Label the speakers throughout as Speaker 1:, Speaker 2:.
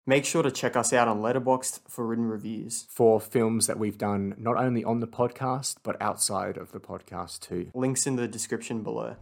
Speaker 1: Make sure to check us out on Letterboxd for written reviews.
Speaker 2: for films that we've done not only on the podcast, but outside of the podcast too.
Speaker 1: Links in the description below.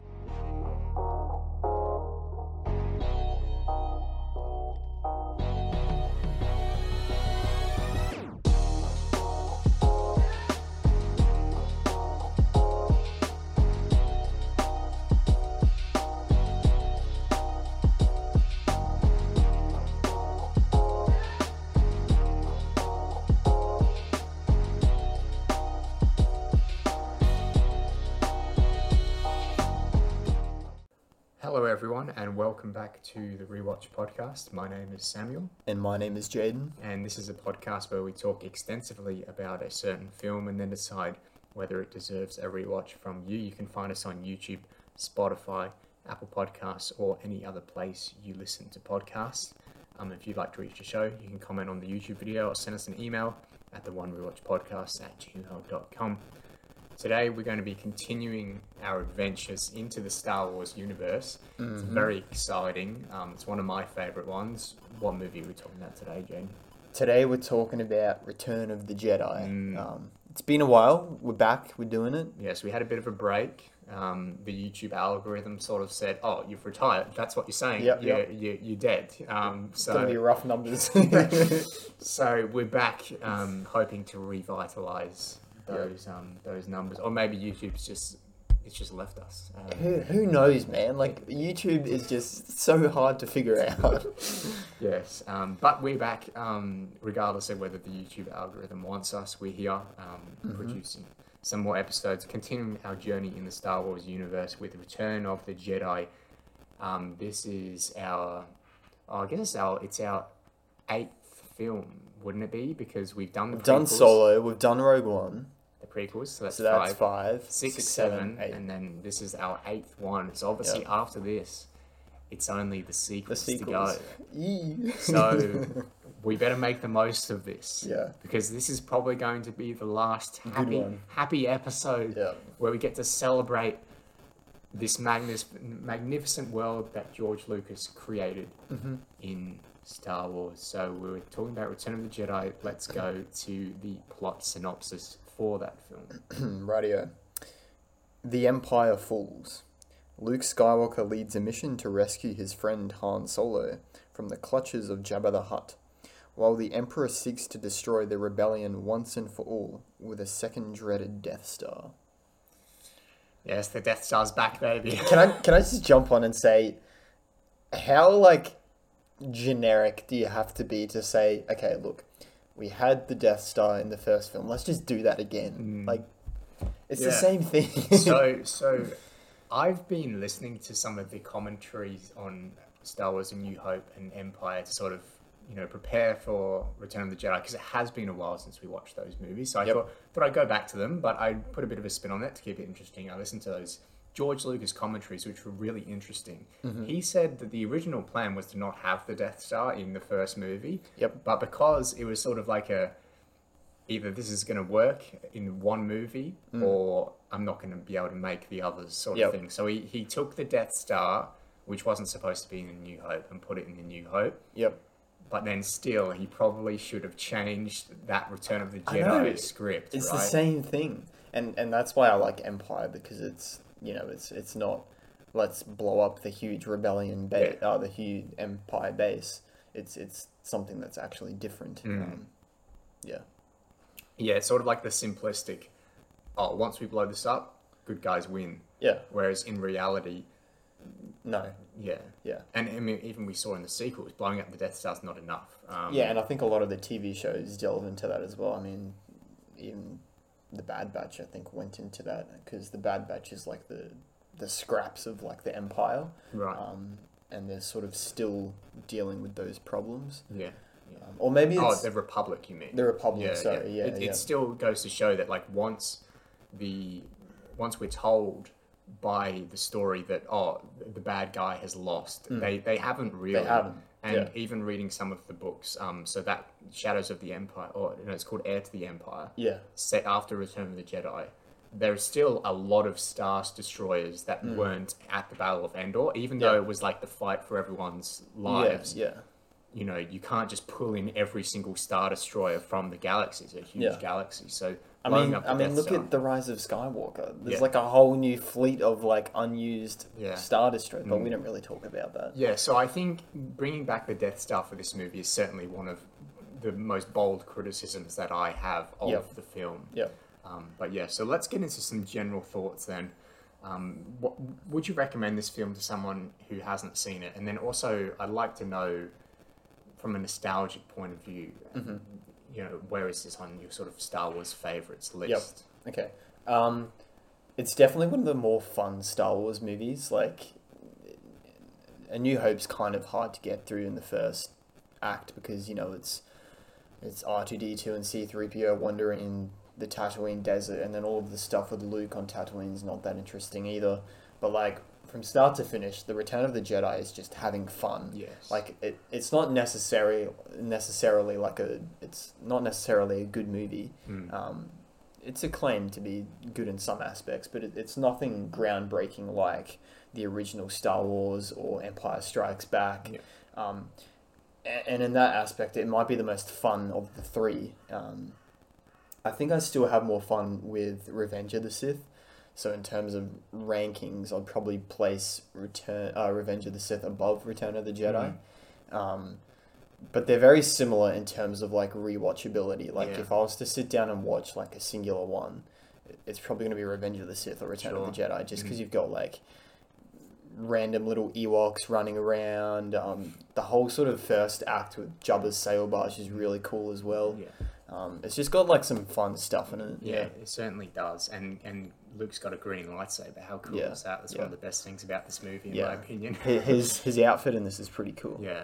Speaker 2: Hello, everyone, and welcome back to the Rewatch Podcast. My name is Samuel,
Speaker 3: And my name is Jaden.
Speaker 2: and this is a podcast where we talk extensively about a certain film and then decide whether it deserves a rewatch from you. You can find us on YouTube, Spotify, Apple Podcasts, or any other place you listen to podcasts. If you'd like to reach the show, you can comment on the YouTube video or send us an email at theonerewatchpodcast@gmail.com. Today we're going to be continuing our adventures into the Star Wars universe. It's very exciting. It's one of my favourite ones. What movie are we talking about today, Jane?
Speaker 3: Today we're talking about Return of the Jedi. It's been a while. We're back. We're doing it.
Speaker 2: Yes, we had a bit of a break. The YouTube algorithm sort of said, "Oh, you've retired. That's what you're saying.
Speaker 3: Yep.
Speaker 2: You're dead."
Speaker 3: It's going to be rough numbers.
Speaker 2: So we're back, hoping to revitalise those numbers, or maybe YouTube's just left us.
Speaker 3: Who knows, man? Like, YouTube is just so hard to figure out.
Speaker 2: Yes, but we're back. Regardless of whether the YouTube algorithm wants us, we're here producing some more episodes, continuing our journey in the Star Wars universe with Return of the Jedi. This is our eighth film, wouldn't it be? Because we've done the
Speaker 3: We've done
Speaker 2: prequels,
Speaker 3: Solo. We've done Rogue One.
Speaker 2: the prequels, so that's,
Speaker 3: So that's
Speaker 2: five,
Speaker 3: 5,
Speaker 2: six,
Speaker 3: 6,
Speaker 2: seven,
Speaker 3: 7, 8.
Speaker 2: and then this is our eighth one. So obviously after this, it's only the
Speaker 3: The
Speaker 2: sequels,
Speaker 3: sequels.
Speaker 2: to go.
Speaker 3: Yee.
Speaker 2: So we better make the most of this.
Speaker 3: Yeah.
Speaker 2: Because this is probably going to be the last
Speaker 3: one.
Speaker 2: happy episode
Speaker 3: Yeah.
Speaker 2: where we get to celebrate this magnificent world that George Lucas created in Star Wars. So we were talking about Return of the Jedi. Let's go to the plot synopsis for that film.
Speaker 3: Radio. The Empire falls. Luke Skywalker leads a mission to rescue his friend Han Solo from the clutches of Jabba the Hutt, while the Emperor seeks to destroy the rebellion once and for all with a second dreaded Death Star.
Speaker 2: Yes, the Death Star's back, baby.
Speaker 3: Can I just jump on and say, how generic do you have to be to say, okay, look, we had the Death Star in the first film, let's just do that again. It's the
Speaker 2: Yeah.
Speaker 3: same thing.
Speaker 2: So I've been listening to some of the commentaries on Star Wars: A New Hope and Empire to sort of, prepare for Return of the Jedi, because it has been a while since we watched those movies. So I thought I'd go back to them, but I put a bit of a spin on it to keep it interesting. I listened to those George Lucas commentaries, which were really interesting. He said that the original plan was to not have the Death Star in the first movie.
Speaker 3: Yep.
Speaker 2: But because it was sort of like either this is going to work in one movie or I'm not going to be able to make the others sort of thing. So he took the Death Star, which wasn't supposed to be in the New Hope, and put it in the New Hope.
Speaker 3: Yep.
Speaker 2: But then still, he probably should have changed that Return of the
Speaker 3: I know.
Speaker 2: Jedi script,
Speaker 3: It's
Speaker 2: right?
Speaker 3: the same thing. And that's why I like Empire, because it's not let's blow up the huge rebellion base, the huge Empire base. It's something that's actually different. Yeah.
Speaker 2: Yeah, it's sort of like the simplistic, once we blow this up, good guys win.
Speaker 3: Yeah.
Speaker 2: Whereas in reality,
Speaker 3: No.
Speaker 2: yeah.
Speaker 3: Yeah.
Speaker 2: And I mean, even we saw in the sequels, blowing up the Death Star's not enough.
Speaker 3: Yeah, and I think a lot of the TV shows delve into that as well. I mean, even the Bad Batch, I think, went into that, because the Bad Batch is like the scraps of like the Empire,
Speaker 2: Right.
Speaker 3: and they're sort of still dealing with those problems.
Speaker 2: Yeah.
Speaker 3: Or maybe it's
Speaker 2: the Republic, you mean?
Speaker 3: the Republic. Sorry, yeah,
Speaker 2: It still goes to show that, like, once we're told by the story that the bad guy has lost, they haven't really.
Speaker 3: They haven't.
Speaker 2: And even reading some of the books, so that Shadows of the Empire, it's called Heir to the Empire.
Speaker 3: Yeah.
Speaker 2: Set after Return of the Jedi, there's still a lot of Star Destroyers that weren't at the Battle of Endor, even though it was like the fight for everyone's lives.
Speaker 3: Yeah.
Speaker 2: you know, you can't just pull in every single Star Destroyer from the galaxy. It's a huge
Speaker 3: Yeah.
Speaker 2: galaxy. So
Speaker 3: I
Speaker 2: blowing
Speaker 3: mean,
Speaker 2: up the Death
Speaker 3: look
Speaker 2: Star.
Speaker 3: at the Rise of Skywalker. There's
Speaker 2: Yeah.
Speaker 3: like a whole new fleet of like unused
Speaker 2: Yeah.
Speaker 3: Star Destroyers, but we don't really talk about that.
Speaker 2: Yeah, so I think bringing back the Death Star for this movie is certainly one of the most bold criticisms that I have of
Speaker 3: Yep.
Speaker 2: the film.
Speaker 3: Yeah.
Speaker 2: But yeah, so let's get into some general thoughts then. What, would you recommend this film to someone who hasn't seen it? And then also, I'd like to know, from a nostalgic point of view, you know, where is this on your sort of Star Wars favorites list?
Speaker 3: Okay. It's definitely one of the more fun Star Wars movies. Like, A New Hope's kind of hard to get through in the first act because, you know, it's R2D2 and C3PO wandering in the Tatooine desert, and then all of the stuff with Luke on Tatooine is not that interesting either. But like from start to finish, the Return of the Jedi is just having fun.
Speaker 2: Yes.
Speaker 3: Like it's not necessarily like it's not necessarily a good movie. It's acclaimed to be good in some aspects, but it's nothing groundbreaking like the original Star Wars or Empire Strikes Back.
Speaker 2: Yeah.
Speaker 3: And in that aspect, it might be the most fun of the three. I think I still have more fun with Revenge of the Sith. So in terms of rankings, I'd probably place Revenge of the Sith above Return of the Jedi. But they're very similar in terms of like rewatchability. Like
Speaker 2: Yeah.
Speaker 3: if I was to sit down and watch like a singular one, it's probably going to be Revenge of the Sith or Return of the Jedi, just because you've got like random little Ewoks running around. The whole sort of first act with Jabba's sail barge is really cool as well.
Speaker 2: Yeah.
Speaker 3: It's just got like some fun stuff in it.
Speaker 2: Yeah, it certainly does. And Luke's got a green lightsaber. How cool
Speaker 3: Yeah,
Speaker 2: is that? That's
Speaker 3: yeah.
Speaker 2: one of the best things about this movie, in
Speaker 3: Yeah.
Speaker 2: my opinion.
Speaker 3: His outfit in this is pretty cool.
Speaker 2: Yeah.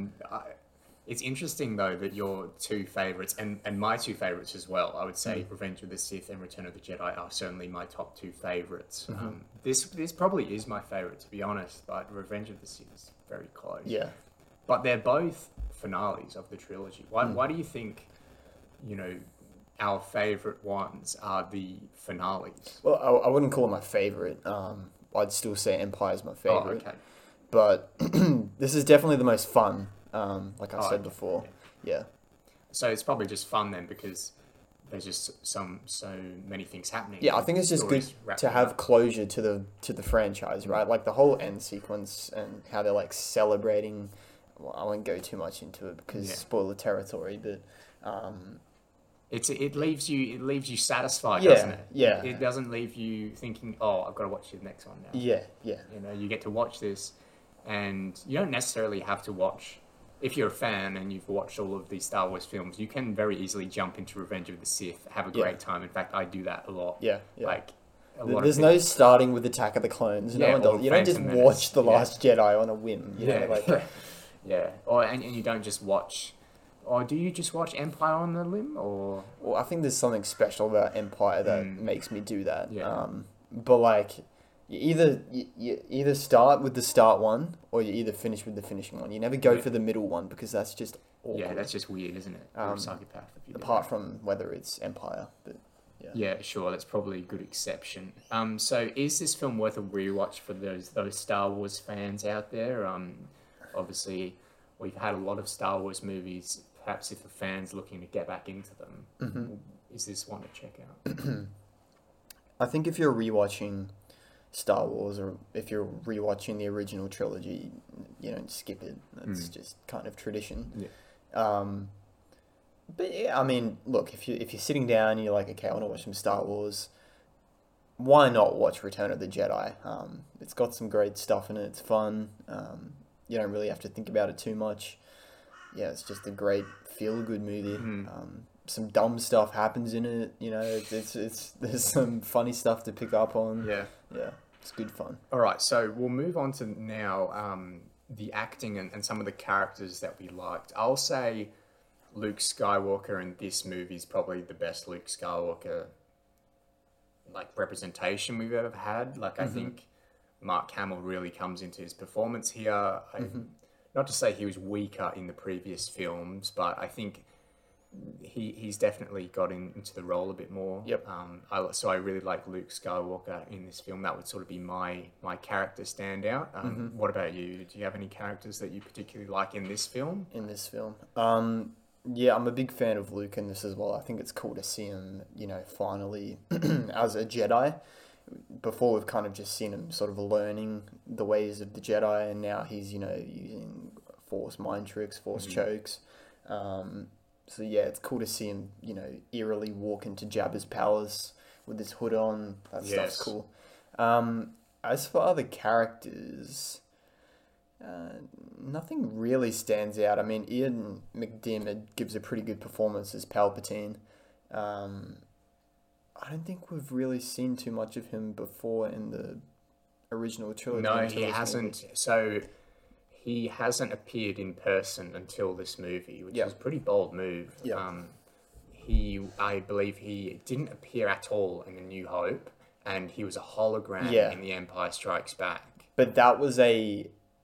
Speaker 2: It's interesting though that your two favorites and my two favorites as well. I would say Revenge of the Sith and Return of the Jedi are certainly my top two favorites. This probably is my favorite, to be honest, but Revenge of the Sith is very close.
Speaker 3: Yeah.
Speaker 2: But they're both finales of the trilogy. Why do you think, you know, our favorite ones are the finales?
Speaker 3: Well, I wouldn't call it my favorite. I'd still say Empire's my favorite.
Speaker 2: Oh, okay.
Speaker 3: But this is definitely the most fun. Like I said
Speaker 2: okay.
Speaker 3: before. Yeah.
Speaker 2: So it's probably just fun then because there's just so many things happening.
Speaker 3: Yeah, I think it's just good
Speaker 2: Stories wrapped
Speaker 3: to have
Speaker 2: up.
Speaker 3: closure to the franchise, right? Like the whole end sequence and how they're like celebrating. Well, I won't go too much into it because
Speaker 2: Yeah.
Speaker 3: spoiler territory, but
Speaker 2: It leaves you satisfied,
Speaker 3: Yeah,
Speaker 2: doesn't it?
Speaker 3: yeah.
Speaker 2: It doesn't leave you thinking, oh, I've got to watch the next one now.
Speaker 3: yeah.
Speaker 2: You know, you get to watch this, and you don't necessarily have to watch. If you're a fan and you've watched all of these Star Wars films, you can very easily jump into Revenge of the Sith, have a
Speaker 3: Yeah.
Speaker 2: great time. In fact, I do that a lot.
Speaker 3: Yeah.
Speaker 2: Like a lot
Speaker 3: There's
Speaker 2: of
Speaker 3: no starting with Attack of the Clones.
Speaker 2: Yeah,
Speaker 3: No one
Speaker 2: or
Speaker 3: does. You don't just
Speaker 2: Phantom Menace.
Speaker 3: watch The
Speaker 2: Yeah.
Speaker 3: Last Jedi on a whim. You know, like
Speaker 2: yeah. Or and you don't just watch. Or do you just watch Empire on the limb? Or
Speaker 3: well, I think there's something special about Empire that makes me do that.
Speaker 2: Yeah.
Speaker 3: But like, you either start with the start one or you either finish with the finishing one. You never go
Speaker 2: Yeah.
Speaker 3: for the middle one because that's just awkward.
Speaker 2: yeah, that's just weird, isn't it? You're a psychopath if you do
Speaker 3: apart
Speaker 2: that.
Speaker 3: from whether it's Empire. But
Speaker 2: Yeah, sure. That's probably a good exception. So is this film worth a rewatch for those Star Wars fans out there? Obviously, we've had a lot of Star Wars movies. Perhaps if a fan's looking to get back into them, is this one to check out?
Speaker 3: I think if you're rewatching Star Wars or if you're rewatching the original trilogy, you don't skip it. That's just kind of tradition.
Speaker 2: Yeah.
Speaker 3: But yeah, I mean, look, if you're sitting down and you're like, okay, I want to watch some Star Wars, why not watch Return of the Jedi? It's got some great stuff in it. It's fun. You don't really have to think about it too much. Yeah, it's just a great feel-good movie. Some dumb stuff happens in it. You know, it's there's some funny stuff to pick up on.
Speaker 2: Yeah.
Speaker 3: Yeah, it's good fun.
Speaker 2: All right, so we'll move on to now the acting and some of the characters that we liked. I'll say Luke Skywalker in this movie is probably the best Luke Skywalker like representation we've ever had. Like I think Mark Hamill really comes into his performance here. Not to say he was weaker in the previous films, but I think he's definitely got into the role a bit more.
Speaker 3: Yep.
Speaker 2: So I really like Luke Skywalker in this film. That would sort of be my character standout. What about you? Do you have any characters that you particularly like in this film?
Speaker 3: In this film, yeah, I'm a big fan of Luke in this as well. I think it's cool to see him, finally as a Jedi. Before we've kind of just seen him sort of learning the ways of the Jedi, and now he's using Force mind tricks, Force chokes. So yeah, it's cool to see him, eerily walk into Jabba's palace with his hood on. That
Speaker 2: Yes.
Speaker 3: stuff's cool. As for other characters, nothing really stands out. I mean, Ian McDiarmid gives a pretty good performance as Palpatine. I don't think we've really seen too much of him before in the original trilogy.
Speaker 2: No,
Speaker 3: until
Speaker 2: he
Speaker 3: this
Speaker 2: hasn't.
Speaker 3: movie.
Speaker 2: So he hasn't appeared in person until this movie, which
Speaker 3: Yeah.
Speaker 2: is a pretty bold move.
Speaker 3: Yeah.
Speaker 2: I believe he didn't appear at all in A New Hope, and he was a hologram
Speaker 3: Yeah.
Speaker 2: in The Empire Strikes Back.
Speaker 3: But that was a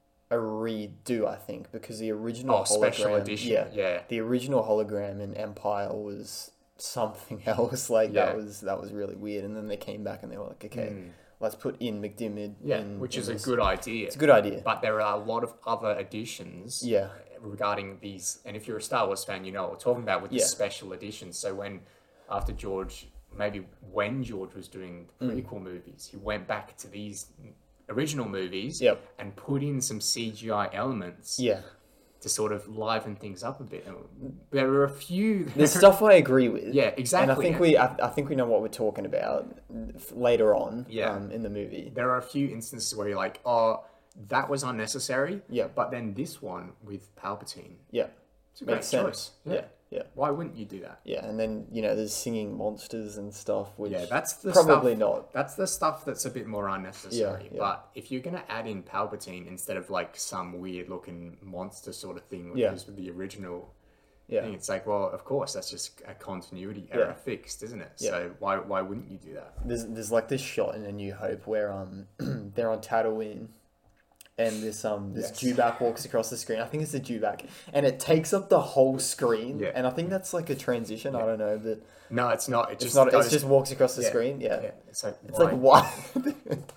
Speaker 3: redo, I think, because the original
Speaker 2: Special
Speaker 3: hologram,
Speaker 2: edition. Yeah.
Speaker 3: the original hologram in Empire was something else. Like
Speaker 2: Yeah.
Speaker 3: that was really weird. And then they came back and they were like, okay,
Speaker 2: Mm.
Speaker 3: let's put in McDiarmid.
Speaker 2: Yeah,
Speaker 3: in,
Speaker 2: which
Speaker 3: in
Speaker 2: is a
Speaker 3: this.
Speaker 2: good idea.
Speaker 3: It's a good idea.
Speaker 2: But there are a lot of other additions
Speaker 3: Yeah.
Speaker 2: regarding these. And if you're a Star Wars fan, you know what we're talking about with the
Speaker 3: Yeah.
Speaker 2: special editions. So after George, maybe when George was doing the prequel movies, he went back to these original movies
Speaker 3: Yep.
Speaker 2: and put in some CGI elements
Speaker 3: Yeah.
Speaker 2: to sort of liven things up a bit. There are a few.
Speaker 3: There's stuff I agree with.
Speaker 2: Yeah, exactly.
Speaker 3: And I think we know what we're talking about later on.
Speaker 2: Yeah.
Speaker 3: In the movie.
Speaker 2: There are a few instances where you're like, oh, that was unnecessary.
Speaker 3: Yeah.
Speaker 2: But then this one with Palpatine,
Speaker 3: Yeah.
Speaker 2: it's a great
Speaker 3: Makes
Speaker 2: choice.
Speaker 3: sense. Yeah. Yeah.
Speaker 2: Why wouldn't you do that?
Speaker 3: Yeah. And then there's singing monsters and stuff, which
Speaker 2: Yeah, that's the
Speaker 3: probably
Speaker 2: stuff,
Speaker 3: not.
Speaker 2: That's the stuff that's a bit more unnecessary.
Speaker 3: Yeah, yeah.
Speaker 2: But if you're gonna add in Palpatine instead of like some weird looking monster sort of thing, which
Speaker 3: Yeah.
Speaker 2: is with the original
Speaker 3: Yeah.
Speaker 2: thing, it's like, well, of course, that's just a continuity error
Speaker 3: Yeah.
Speaker 2: fixed, isn't it?
Speaker 3: Yeah.
Speaker 2: So why wouldn't you do that?
Speaker 3: There's like this shot in A New Hope where they're on Tatooine, and this
Speaker 2: Yes.
Speaker 3: Dewback walks across the screen. I think it's a Dewback, and it takes up the whole screen.
Speaker 2: Yeah.
Speaker 3: And I think that's like a transition. I don't know, but
Speaker 2: No, it's not. It
Speaker 3: it's
Speaker 2: just
Speaker 3: not.
Speaker 2: goes,
Speaker 3: It just walks across the
Speaker 2: yeah,
Speaker 3: screen. Yeah.
Speaker 2: yeah. It's like
Speaker 3: It's like why?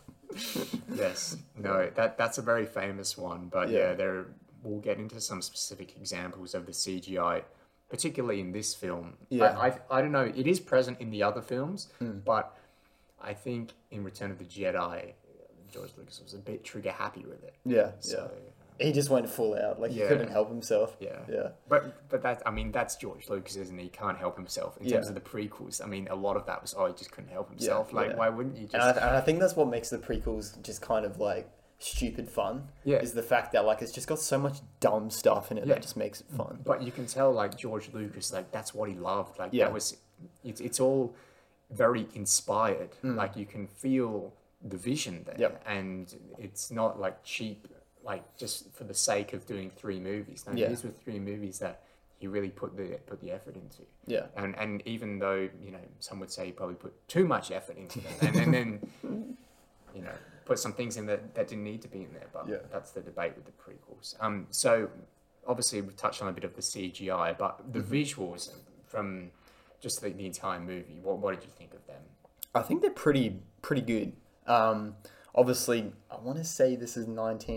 Speaker 2: Yes, no, that's a very famous one, but
Speaker 3: Yeah.
Speaker 2: we'll get into some specific examples of the CGI, particularly in this film.
Speaker 3: Yeah.
Speaker 2: I don't know, it is present in the other films,
Speaker 3: Hmm.
Speaker 2: but I think in Return of the Jedi, George Lucas was a bit trigger happy with it.
Speaker 3: Yeah.
Speaker 2: So,
Speaker 3: He just went full out. Like he
Speaker 2: Yeah.
Speaker 3: couldn't help himself.
Speaker 2: yeah.
Speaker 3: Yeah.
Speaker 2: But that's George Lucas, isn't he? He can't help himself. In terms
Speaker 3: Yeah.
Speaker 2: of the prequels, I mean, a lot of that was, he just couldn't help himself.
Speaker 3: Yeah.
Speaker 2: Why wouldn't you just...
Speaker 3: And I think that's what makes the prequels just kind of like stupid fun.
Speaker 2: Yeah.
Speaker 3: Is the fact that like it's just got so much dumb stuff in it
Speaker 2: Yeah.
Speaker 3: that just makes it fun.
Speaker 2: But you can tell, like, George Lucas, like, that's what he loved. Like,
Speaker 3: Yeah.
Speaker 2: that was... It's all very inspired. Like, you can feel the vision there.
Speaker 3: Yep.
Speaker 2: And it's not, like, cheap, like, just for the sake of doing 3 movies. No,
Speaker 3: Yeah.
Speaker 2: these were 3 movies that he really put the effort into.
Speaker 3: Yeah.
Speaker 2: And even though, some would say he probably put too much effort into them. And then put some things in that didn't need to be in there. But
Speaker 3: Yeah.
Speaker 2: that's the debate with the prequels. So obviously we've touched on a bit of the CGI, but the visuals from just the entire movie, what did you think of them?
Speaker 3: I think they're pretty good. Obviously, I want to say this is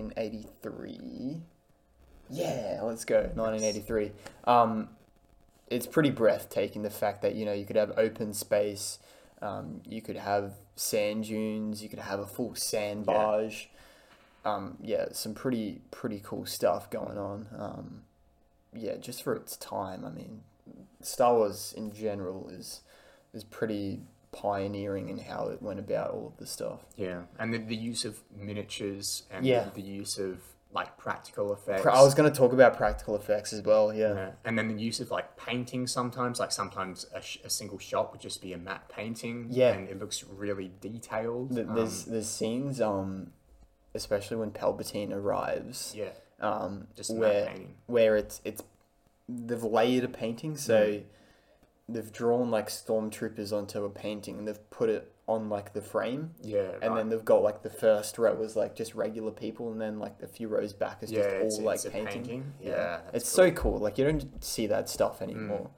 Speaker 3: 1983. Yeah, let's go 1983. It's pretty breathtaking, the fact that you could have open space, you could have sand dunes, you could have a full sand barge. Some pretty cool stuff going on. Just for its time. I mean, Star Wars in general is pretty pioneering in how it went about all of the stuff.
Speaker 2: Yeah, and the use of miniatures and
Speaker 3: Yeah.
Speaker 2: the use of like practical effects.
Speaker 3: I was going to talk about practical effects as well. Yeah.
Speaker 2: Yeah. And then the use of like painting sometimes, like sometimes a single shot would just be a matte painting.
Speaker 3: Yeah.
Speaker 2: And it looks really detailed.
Speaker 3: There's scenes, especially when Palpatine arrives.
Speaker 2: Yeah. Just a matte
Speaker 3: where
Speaker 2: painting.
Speaker 3: where it's they've layered a painting, so they've drawn like stormtroopers onto a painting and they've put it on like the frame.
Speaker 2: Yeah.
Speaker 3: And
Speaker 2: right.
Speaker 3: then they've got like the first row was like just regular people, and then like a few rows back is just all like
Speaker 2: it's a
Speaker 3: painting.
Speaker 2: Yeah.
Speaker 3: It's
Speaker 2: that's
Speaker 3: so cool. Like you don't see that stuff anymore.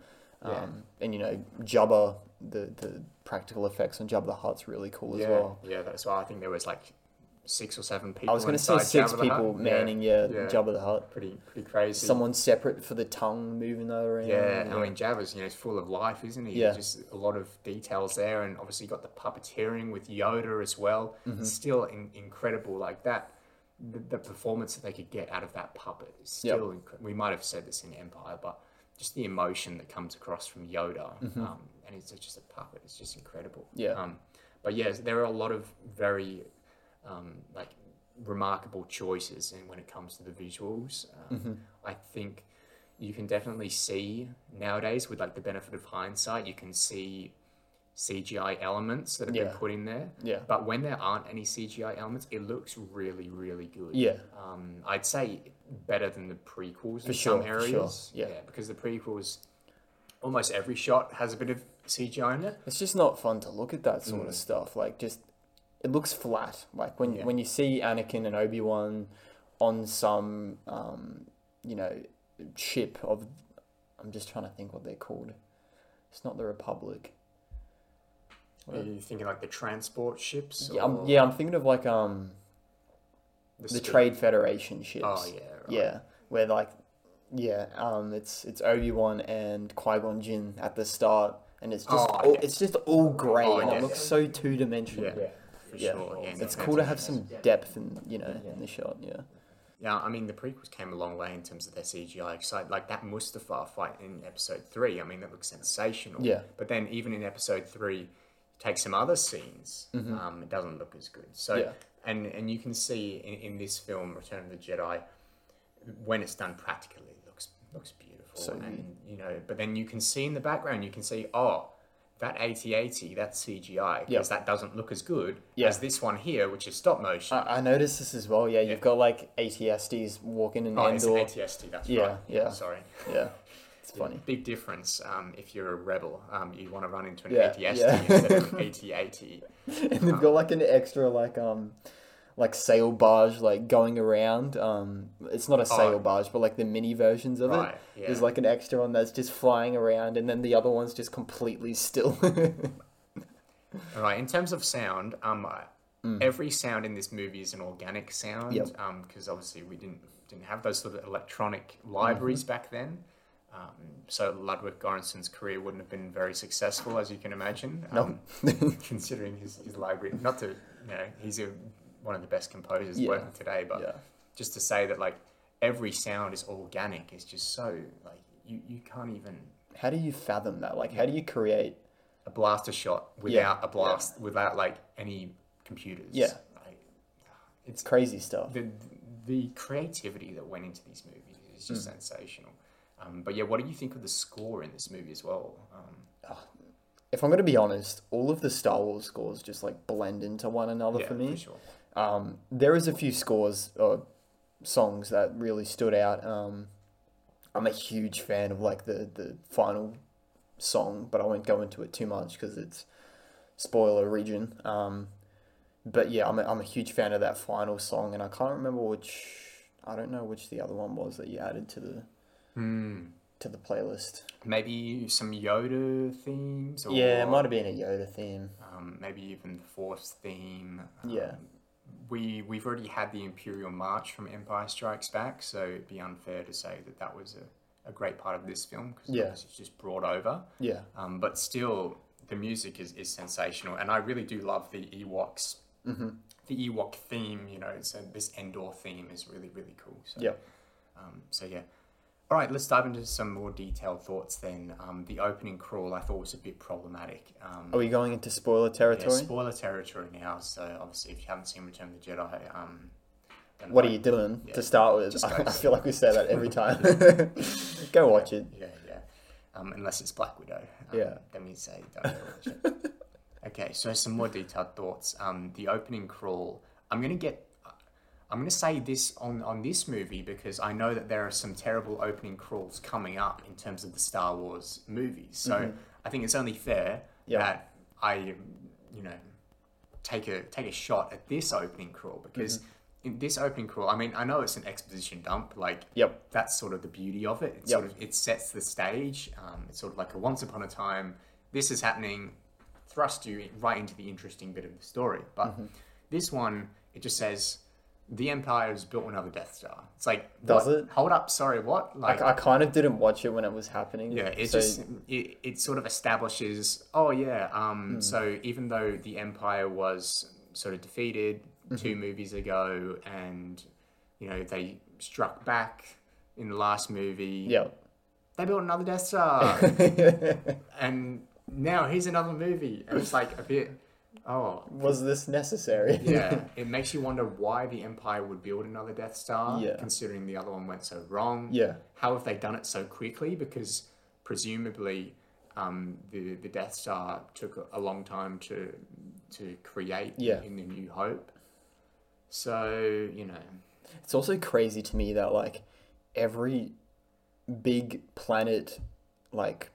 Speaker 3: And Jabba, the practical effects on Jabba the Hutt's really cool as well.
Speaker 2: Yeah, that's why I think there was like 6 or 7 people.
Speaker 3: I was going to say
Speaker 2: inside
Speaker 3: 6
Speaker 2: Jabba the
Speaker 3: people
Speaker 2: Hutt.
Speaker 3: manning, Jabba the Hutt.
Speaker 2: Pretty crazy.
Speaker 3: Someone separate for the tongue moving that around.
Speaker 2: Yeah, I mean, Jabba's, he's full of life, isn't he?
Speaker 3: Yeah.
Speaker 2: Just a lot of details there, and obviously got the puppeteering with Yoda as well.
Speaker 3: Mm-hmm.
Speaker 2: Still incredible, like that. The performance that they could get out of that puppet is still we might have said this in Empire, but just the emotion that comes across from Yoda, and it's just a puppet. It's just incredible.
Speaker 3: Yeah.
Speaker 2: But yes, there are a lot of very remarkable choices in when it comes to the visuals. I think you can definitely see nowadays, with like the benefit of hindsight, you can see CGI elements that have been put in there.
Speaker 3: Yeah.
Speaker 2: But when there aren't any CGI elements, it looks really, really good.
Speaker 3: Yeah.
Speaker 2: I'd say better than the prequels in
Speaker 3: sure,
Speaker 2: some areas.
Speaker 3: for sure. Yeah.
Speaker 2: Because the prequels, almost every shot has a bit of CGI in it.
Speaker 3: It's just not fun to look at that sort of stuff. Like, just it looks flat. Like when you see Anakin and Obi-Wan on some ship of, I'm just trying to think what they're called. It's not the Republic.
Speaker 2: Are you thinking like the transport ships?
Speaker 3: Yeah,
Speaker 2: or
Speaker 3: I'm thinking of like the Trade Federation ships.
Speaker 2: Oh yeah. Right.
Speaker 3: Yeah, where it's Obi-Wan and Qui-Gon Jinn at the start, and it's just it's just all grey, and it looks so two-dimensional.
Speaker 2: Yeah, for sure. Yeah,
Speaker 3: It's cool to have some depth in the shot. Yeah.
Speaker 2: Yeah, I mean, the prequels came a long way in terms of their CGI. So, like that Mustafar fight in Episode 3, I mean, that looks sensational.
Speaker 3: Yeah.
Speaker 2: But then even in Episode 3, take some other scenes, it doesn't look as good. So, and you can see in this film, Return of the Jedi, when it's done practically, it looks beautiful.
Speaker 3: So
Speaker 2: and but then you can see in the background, you can see, that AT-AT, that's CGI, because that doesn't look as good as this one here, which is stop motion.
Speaker 3: I noticed this as well. Yeah, you've got like ATSTs walking in Endor.
Speaker 2: It's AT-ST, that's right.
Speaker 3: Yeah.
Speaker 2: Sorry.
Speaker 3: Yeah, it's funny.
Speaker 2: Big difference. If you're a rebel, you want to run into an
Speaker 3: Yeah,
Speaker 2: AT-ST
Speaker 3: yeah.
Speaker 2: instead of AT-AT.
Speaker 3: And they've got like an extra like sail barge like going around. It's not a sail barge, but like the mini versions of it.
Speaker 2: Yeah.
Speaker 3: There's like an extra one that's just flying around, and then the other one's just completely still.
Speaker 2: All right. In terms of sound, every sound in this movie is an organic sound.
Speaker 3: Yep.
Speaker 2: Because obviously we didn't have those sort of electronic libraries back then. So Ludwig Göransson's career wouldn't have been very successful, as you can imagine.
Speaker 3: No.
Speaker 2: Considering his library, not to he's one of the best composers working today, but just to say that like every sound is organic is just so like you can't even.
Speaker 3: How do you fathom that? Like, how do you create
Speaker 2: a blaster shot without a blast, without like any computers?
Speaker 3: Yeah.
Speaker 2: Like,
Speaker 3: it's crazy stuff.
Speaker 2: The creativity that went into these movies is just sensational. But what do you think of the score in this movie as well?
Speaker 3: If I'm going to be honest, all of the Star Wars scores just like blend into one another for me.
Speaker 2: For sure.
Speaker 3: There is a few scores or songs that really stood out. I'm a huge fan of like the final song, but I won't go into it too much because it's spoiler region. But yeah, I'm a huge fan of that final song, and I can't remember I don't know which the other one was that you added to the playlist.
Speaker 2: Maybe some Yoda themes? Or,
Speaker 3: Yeah, it might have been a Yoda theme.
Speaker 2: Maybe even the Force theme.
Speaker 3: Yeah.
Speaker 2: We've already had the Imperial March from Empire Strikes Back, so it'd be unfair to say that was a great part of this film, because it's just brought over.
Speaker 3: Yeah.
Speaker 2: But still, the music is sensational, and I really do love the Ewoks. The Ewok theme, so this Endor theme is really, really cool. So,
Speaker 3: Yeah.
Speaker 2: All right, let's dive into some more detailed thoughts then. The opening crawl I thought was a bit problematic.
Speaker 3: Are we going into spoiler territory?
Speaker 2: Yeah, spoiler territory now. So obviously, if you haven't seen Return of the Jedi,
Speaker 3: what are you doing to start with? I feel like we say that every time. Go watch it.
Speaker 2: Yeah. Unless it's Black Widow. Then we say don't go watch it. Okay, so some more detailed thoughts. The opening crawl. I'm going to say this on this movie because I know that there are some terrible opening crawls coming up in terms of the Star Wars movies. So I think it's only fair that I, take a shot at this opening crawl because in this opening crawl, I mean, I know it's an exposition dump. Like,
Speaker 3: Yep.
Speaker 2: that's sort of the beauty of it. It
Speaker 3: Yep.
Speaker 2: sort of it sets the stage. It's sort of like a once upon a time. This is happening. Thrust you right into the interesting bit of the story. But this one, it just says the Empire has built another Death Star. It's like,
Speaker 3: Does
Speaker 2: what?
Speaker 3: it?
Speaker 2: Hold up, sorry, what? Like,
Speaker 3: I kind of didn't watch it when it was happening.
Speaker 2: yeah, it
Speaker 3: so,
Speaker 2: just it sort of establishes. Oh yeah, so even though the Empire was sort of defeated 2 movies ago, and you know they struck back in the last movie,
Speaker 3: yeah.
Speaker 2: they built another Death Star, and now here's another movie, and it's like a bit. Oh,
Speaker 3: Was this necessary?
Speaker 2: yeah, it makes you wonder why the Empire would build another Death Star,
Speaker 3: Yeah.
Speaker 2: considering the other one went so wrong.
Speaker 3: Yeah.
Speaker 2: How have they done it so quickly? Because presumably, the Death Star took a long time to create
Speaker 3: Yeah.
Speaker 2: in the New Hope. So you know,
Speaker 3: It's also crazy to me that like every big planet, like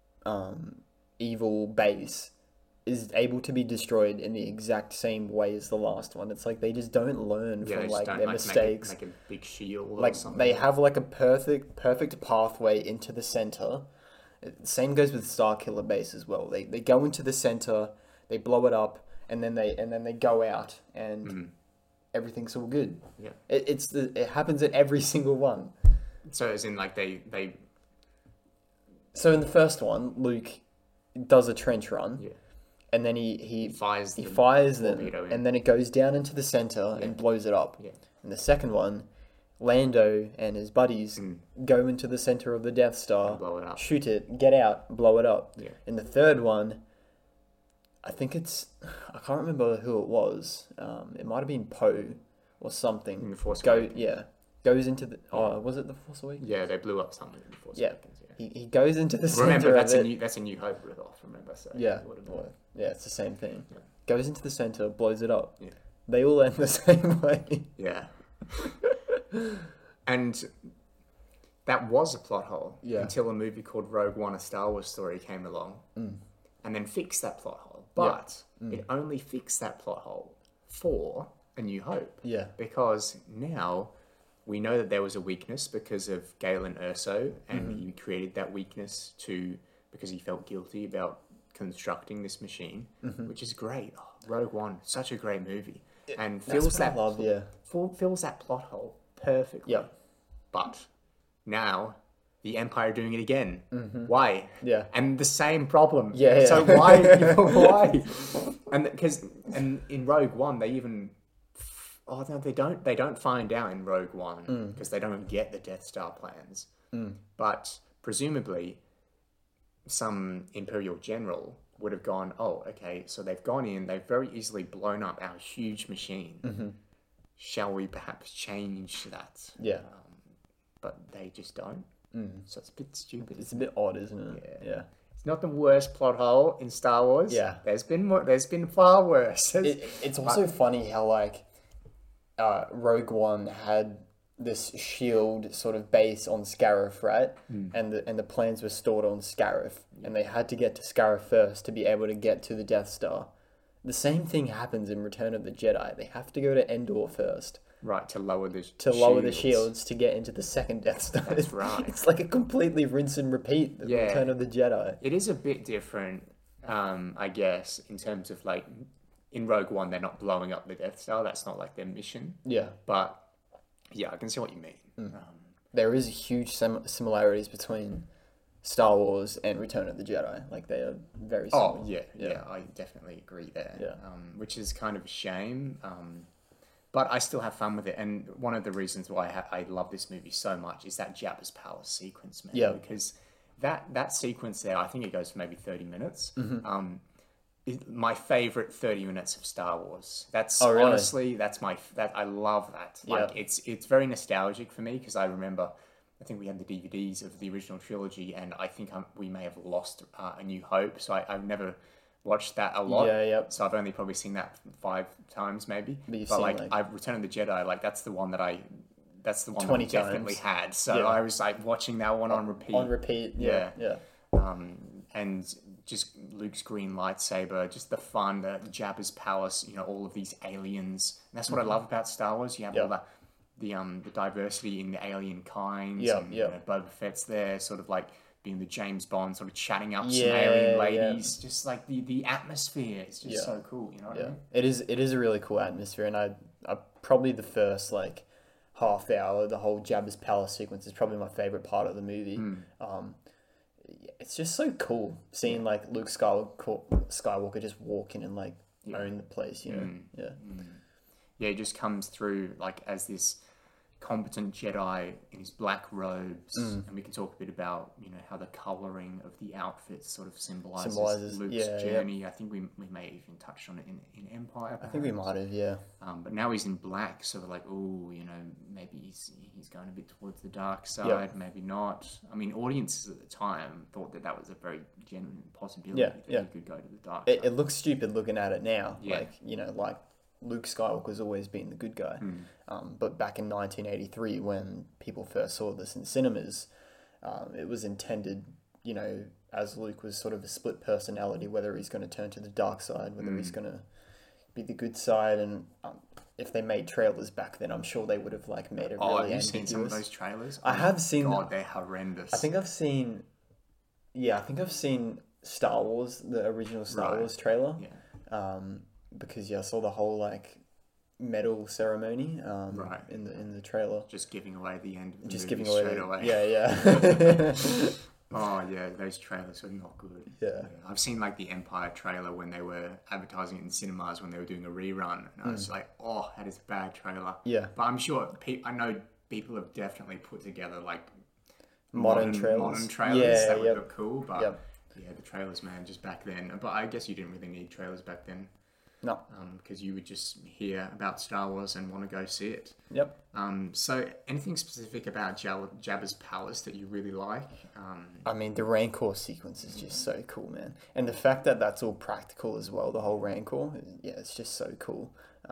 Speaker 3: evil base, is able to be destroyed in the exact same way as the last one. It's like they just don't learn
Speaker 2: yeah, they
Speaker 3: from
Speaker 2: just
Speaker 3: like
Speaker 2: don't
Speaker 3: their
Speaker 2: like
Speaker 3: mistakes.
Speaker 2: make a big shield or
Speaker 3: Like
Speaker 2: something.
Speaker 3: they have like a perfect pathway into the center. Same goes with Starkiller Base as well. They go into the center, they blow it up, and then they go out, and everything's all good.
Speaker 2: Yeah.
Speaker 3: It happens at every single one.
Speaker 2: So as in like they
Speaker 3: So in the first one, Luke does a trench run,
Speaker 2: yeah
Speaker 3: and then he
Speaker 2: fires
Speaker 3: them,
Speaker 2: torpedo in.
Speaker 3: and then it goes down into the center and blows it up.
Speaker 2: Yeah.
Speaker 3: In the second one, Lando and his buddies go into the center of the Death Star,
Speaker 2: blow it up.
Speaker 3: shoot it, get out, blow it up.
Speaker 2: Yeah.
Speaker 3: In the third one, I think I can't remember who it was. It might have been Poe or something.
Speaker 2: In The Force Awakens.
Speaker 3: Goes into the. Oh, was it the Force Awakens?
Speaker 2: Yeah, they blew up something in the Force
Speaker 3: Yeah.
Speaker 2: Awakens. Yeah.
Speaker 3: He goes into the
Speaker 2: Remember,
Speaker 3: center
Speaker 2: that's
Speaker 3: of
Speaker 2: a
Speaker 3: it.
Speaker 2: that's a New Hope ripoff. Remember, so
Speaker 3: Yeah,
Speaker 2: it would have been-
Speaker 3: well, yeah, it's the same thing.
Speaker 2: Yeah.
Speaker 3: Goes into the center, blows it up.
Speaker 2: Yeah.
Speaker 3: They all end the same way.
Speaker 2: Yeah. And that was a plot hole
Speaker 3: Yeah.
Speaker 2: until a movie called Rogue One, a Star Wars story came along and then fixed that plot hole. But it only fixed that plot hole for A New Hope.
Speaker 3: Yeah.
Speaker 2: Because now we know that there was a weakness because of Galen Erso, and he created that weakness because he felt guilty about constructing this machine, which is great. Oh, Rogue One, such a great movie, and
Speaker 3: That's
Speaker 2: fills
Speaker 3: what I
Speaker 2: that
Speaker 3: love, yeah.
Speaker 2: fills that plot hole perfectly.
Speaker 3: Yep.
Speaker 2: But now the Empire are doing it again. Why?
Speaker 3: Yeah.
Speaker 2: And the same problem.
Speaker 3: Yeah, yeah.
Speaker 2: So why? Why? And in Rogue One, they even. Oh no, they don't. They don't find out in Rogue One because they don't get the Death Star plans. But presumably, some Imperial general would have gone, "Oh, okay. So they've gone in. They've very easily blown up our huge machine. Shall we perhaps change that?"
Speaker 3: Yeah.
Speaker 2: But they just don't. So it's a bit stupid.
Speaker 3: It's a bit odd, isn't it? Yeah.
Speaker 2: It's not the worst plot hole in Star Wars.
Speaker 3: Yeah.
Speaker 2: There's been far worse.
Speaker 3: It's also funny how like Rogue One had this shield sort of base on Scarif, right? And the plans were stored on Scarif, and they had to get to Scarif first to be able to get to the Death Star. The same thing happens in Return of the Jedi. They have to go to Endor first
Speaker 2: Right, to lower the
Speaker 3: lower the shields to get into the second Death Star.
Speaker 2: That's right.
Speaker 3: It's like a completely rinse and repeat the
Speaker 2: Yeah.
Speaker 3: Return of the Jedi.
Speaker 2: It is a bit different, I guess, in terms of like in Rogue One they're not blowing up the Death Star. That's not like their mission.
Speaker 3: Yeah.
Speaker 2: But yeah, I can see what you mean.
Speaker 3: There is huge similarities between Star Wars and Return of the Jedi. Like they are very similar.
Speaker 2: Oh yeah, I definitely agree there.
Speaker 3: Yeah.
Speaker 2: Which is kind of a shame. But I still have fun with it, and one of the reasons why I love this movie so much is that Jabba's palace sequence, man.
Speaker 3: Yeah.
Speaker 2: Because that sequence there, I think it goes for maybe 30 minutes.
Speaker 3: Mm-hmm.
Speaker 2: Is my favorite 30 minutes of Star Wars. That's
Speaker 3: Oh, really?
Speaker 2: honestly, that I love that. Like
Speaker 3: Yeah.
Speaker 2: it's very nostalgic for me because I remember. I think we had the DVDs of the original trilogy, and I think we may have lost A New Hope. So I've never watched that a lot.
Speaker 3: Yeah, yep.
Speaker 2: So I've only probably seen that 5 times maybe.
Speaker 3: But you've
Speaker 2: But
Speaker 3: seen,
Speaker 2: like,
Speaker 3: like-
Speaker 2: I Return of the Jedi, like that's the one that I
Speaker 3: 20
Speaker 2: definitely
Speaker 3: times.
Speaker 2: had. So
Speaker 3: Yeah.
Speaker 2: I was like watching that one on repeat.
Speaker 3: On repeat. Yeah. Yeah.
Speaker 2: and just Luke's green lightsaber, just the fun, the Jabba's palace, you know, all of these aliens. And that's what I love about Star Wars. You have all the diversity in the alien kinds.
Speaker 3: Yeah,
Speaker 2: and,
Speaker 3: yeah.
Speaker 2: You know, Boba Fett's there, sort of like being the James Bond, sort of chatting up some alien ladies. Just like the atmosphere is just so cool. You know what I mean?
Speaker 3: It is a really cool atmosphere, and I probably the first like half hour, the whole Jabba's palace sequence is probably my favorite part of the movie. It's just so cool seeing like Luke Skywalker just walk in and like own the place, you know.
Speaker 2: Yeah, he just comes through like as this competent Jedi in his black robes, and we can talk a bit about, you know, how the colouring of the outfits sort of symbolizes Luke's journey. I think we may even touch on it in Empire. Perhaps.
Speaker 3: I think we might have, yeah.
Speaker 2: But now he's in black, sort of like, oh, you know, maybe he's going a bit towards the dark side, maybe not. I mean, audiences at the time thought that was a very genuine possibility that he could go to the dark side.
Speaker 3: It looks stupid looking at it now, like, you know, like Luke Skywalker's always been the good guy. But back in 1983, when people first saw this in cinemas, it was intended, you know, as Luke was sort of a split personality, whether he's going to turn to the dark side, whether he's going to be the good side. And if they made trailers back then, I'm sure they would have like made it really
Speaker 2: have you
Speaker 3: ambiguous.
Speaker 2: seen some of those trailers?
Speaker 3: I have seen.
Speaker 2: God, they're horrendous.
Speaker 3: I think I've seen Star Wars, the original Star Wars trailer.
Speaker 2: Yeah.
Speaker 3: Because I saw the whole like medal ceremony in the trailer.
Speaker 2: Just giving away the end of the
Speaker 3: Just
Speaker 2: movie
Speaker 3: giving away
Speaker 2: straight away.
Speaker 3: Yeah.
Speaker 2: Oh yeah, those trailers were not good.
Speaker 3: Yeah.
Speaker 2: I've seen like the Empire trailer when they were advertising it in cinemas when they were doing a rerun, and I was like, oh, that is a bad trailer.
Speaker 3: Yeah.
Speaker 2: But I'm sure I know people have definitely put together like
Speaker 3: Modern trailers
Speaker 2: that would look cool, but yeah, the trailers, man, just back then. But I guess you didn't really need trailers back then.
Speaker 3: No.
Speaker 2: Because you would just hear about Star Wars and want to go see it.
Speaker 3: Yep.
Speaker 2: So anything specific about Jabba's palace that you really like?
Speaker 3: I mean, the Rancor sequence is just so cool, man. And the fact that that's all practical as well, the whole Rancor, it's just so cool.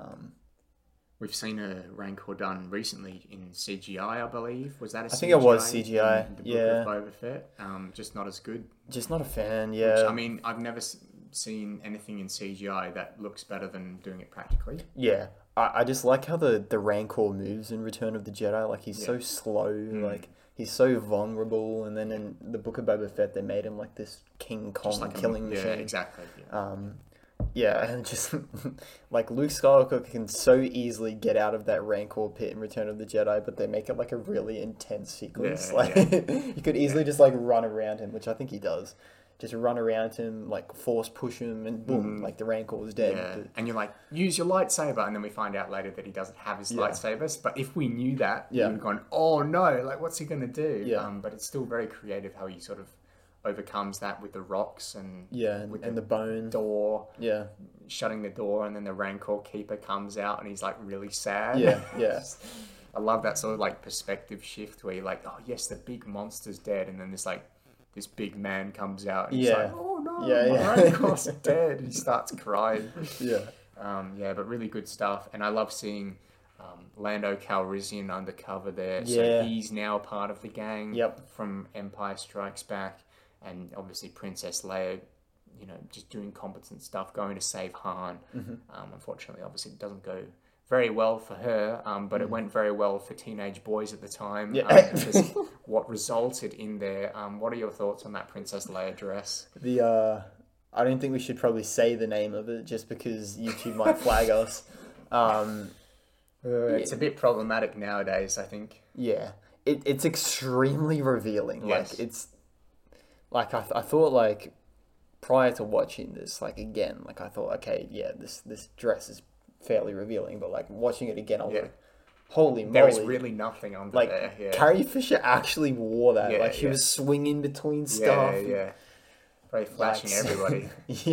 Speaker 2: We've seen a Rancor done recently in CGI, I believe. Was that a CGI?
Speaker 3: I think it was CGI,
Speaker 2: in the Book of Boba Fett. Just not as good.
Speaker 3: Just not a fan, yeah.
Speaker 2: Which, I mean, I've never seen anything in CGI that looks better than doing it practically.
Speaker 3: Yeah. I just like how the Rancor moves in Return of the Jedi. Like, he's so slow, like, he's so vulnerable. And then in the Book of Boba Fett, they made him like this King Kong
Speaker 2: like
Speaker 3: killing machine.
Speaker 2: Yeah, exactly.
Speaker 3: Yeah. And just, like, Luke Skywalker can so easily get out of that Rancor pit in Return of the Jedi, but they make it, like, a really intense sequence. You could easily just, like, run around him, which I think he does. Just run around him, like force push him, and boom, like the Rancor was dead.
Speaker 2: Yeah. And you're like, use your lightsaber, and then we find out later that he doesn't have his lightsabers. But if we knew that, we would have gone, oh no, like what's he gonna do?
Speaker 3: Yeah.
Speaker 2: But it's still very creative how he sort of overcomes that with the rocks and
Speaker 3: and the bone
Speaker 2: door,
Speaker 3: shutting
Speaker 2: the door, and then the Rancor keeper comes out, and he's like really sad. I love that sort of like perspective shift where you're like, oh yes, the big monster's dead, and then there's like this big man comes out and he's like, oh no, my Rancor's dead. And he starts crying. But really good stuff. And I love seeing Lando Calrissian undercover there. So he's now part of the gang from Empire Strikes Back. And obviously Princess Leia, you know, just doing competent stuff, going to save Han. Unfortunately, obviously it doesn't go very well for her, but it went very well for teenage boys at the time. Because what resulted in there. What are your thoughts on that Princess Leia dress?
Speaker 3: I don't think we should probably say the name of it just because YouTube might flag us.
Speaker 2: It's a bit problematic nowadays, I think.
Speaker 3: Yeah, it's extremely revealing.
Speaker 2: Yes.
Speaker 3: Like it's like I thought like prior to watching this, like again, like I thought, okay, yeah, this dress is fairly revealing, but like watching it again, I was like, holy moly,
Speaker 2: there is really nothing under
Speaker 3: like,
Speaker 2: there. Yeah.
Speaker 3: Carrie Fisher actually wore that. Like she was swinging between stuff.
Speaker 2: Very flashing everybody.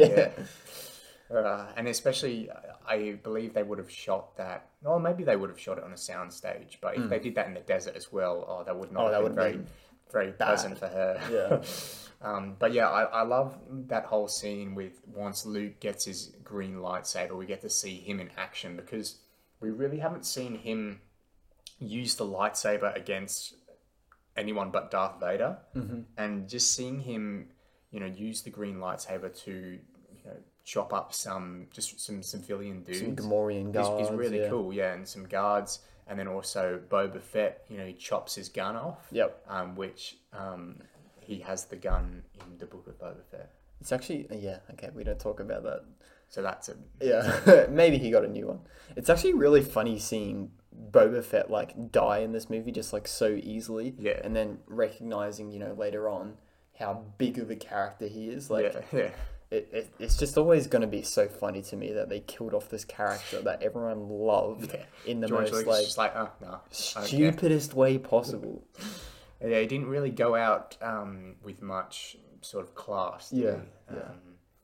Speaker 2: And especially, I believe they would have shot that. Well, maybe they would have shot it on a sound stage, but if they did that in the desert as well, that would not have been very pleasant for her. But yeah, I love that whole scene with once Luke gets his green lightsaber, we get to see him in action because we really haven't seen him use the lightsaber against anyone but Darth Vader. And just seeing him use the green lightsaber to, chop up some civilian dudes.
Speaker 3: Some Gamorrean guards.
Speaker 2: Is really
Speaker 3: yeah.
Speaker 2: cool, yeah, and some guards. And then also Boba Fett, he chops his gun off.
Speaker 3: Yep.
Speaker 2: Which he has the gun in the Book of Boba Fett.
Speaker 3: It's actually, yeah, okay, we don't talk about that.
Speaker 2: So that's a...
Speaker 3: Yeah, maybe he got a new one. It's actually really funny seeing Boba Fett, like, die in this movie just, like, so easily.
Speaker 2: Yeah.
Speaker 3: And then recognizing, later on how big of a character he is. Like,
Speaker 2: yeah.
Speaker 3: It's just always going to be so funny to me that they killed off this character that everyone loved in the
Speaker 2: George
Speaker 3: most,
Speaker 2: Lucas
Speaker 3: like,
Speaker 2: just like, oh, no,
Speaker 3: stupidest way possible.
Speaker 2: Yeah, he didn't really go out with much sort of class. Did
Speaker 3: Yeah,
Speaker 2: he?
Speaker 3: yeah.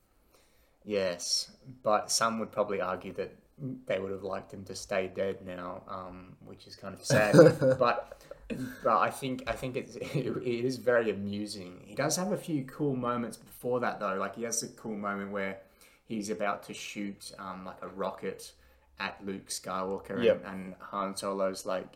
Speaker 2: Yes, but some would probably argue that they would have liked him to stay dead now, which is kind of sad. but I think it is very amusing. He does have a few cool moments before that though. Like he has a cool moment where he's about to shoot like a rocket at Luke Skywalker,
Speaker 3: Yep.
Speaker 2: and Han Solo's like.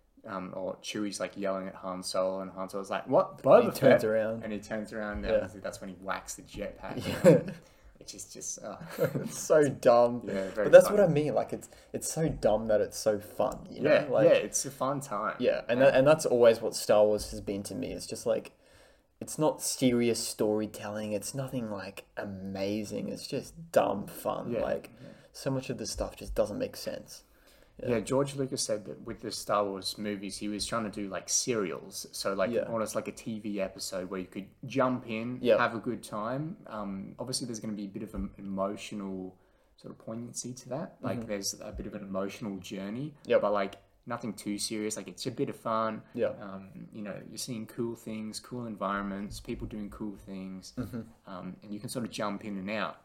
Speaker 2: Or Chewie's like yelling at Han Solo, and Han Solo's like, "What?" Boba
Speaker 3: He turns
Speaker 2: Fett?"
Speaker 3: around.
Speaker 2: and he turns around,
Speaker 3: Yeah.
Speaker 2: and that's when he whacks the jetpack,
Speaker 3: Yeah.
Speaker 2: which is just
Speaker 3: It's so dumb.
Speaker 2: Yeah, very
Speaker 3: but that's
Speaker 2: funny.
Speaker 3: what I mean. Like it's so dumb that it's so fun. You know?
Speaker 2: yeah,
Speaker 3: Like,
Speaker 2: it's a fun time.
Speaker 3: Yeah, and that's always what Star Wars has been to me. It's just like, it's not serious storytelling. It's nothing like amazing. It's just dumb fun.
Speaker 2: Yeah,
Speaker 3: Like, so much of the stuff just doesn't make sense.
Speaker 2: Yeah, George Lucas said that with the Star Wars movies, he was trying to do like serials, so like
Speaker 3: Yeah.
Speaker 2: almost like a TV episode where you could jump in,
Speaker 3: Yep.
Speaker 2: have a good time. Obviously, there's going to be a bit of an emotional sort of poignancy to that. Like, there's a bit of an emotional journey,
Speaker 3: Yep.
Speaker 2: but like nothing too serious. Like, it's a bit of fun.
Speaker 3: Yeah.
Speaker 2: You're seeing cool things, cool environments, people doing cool things, and you can sort of jump in and out.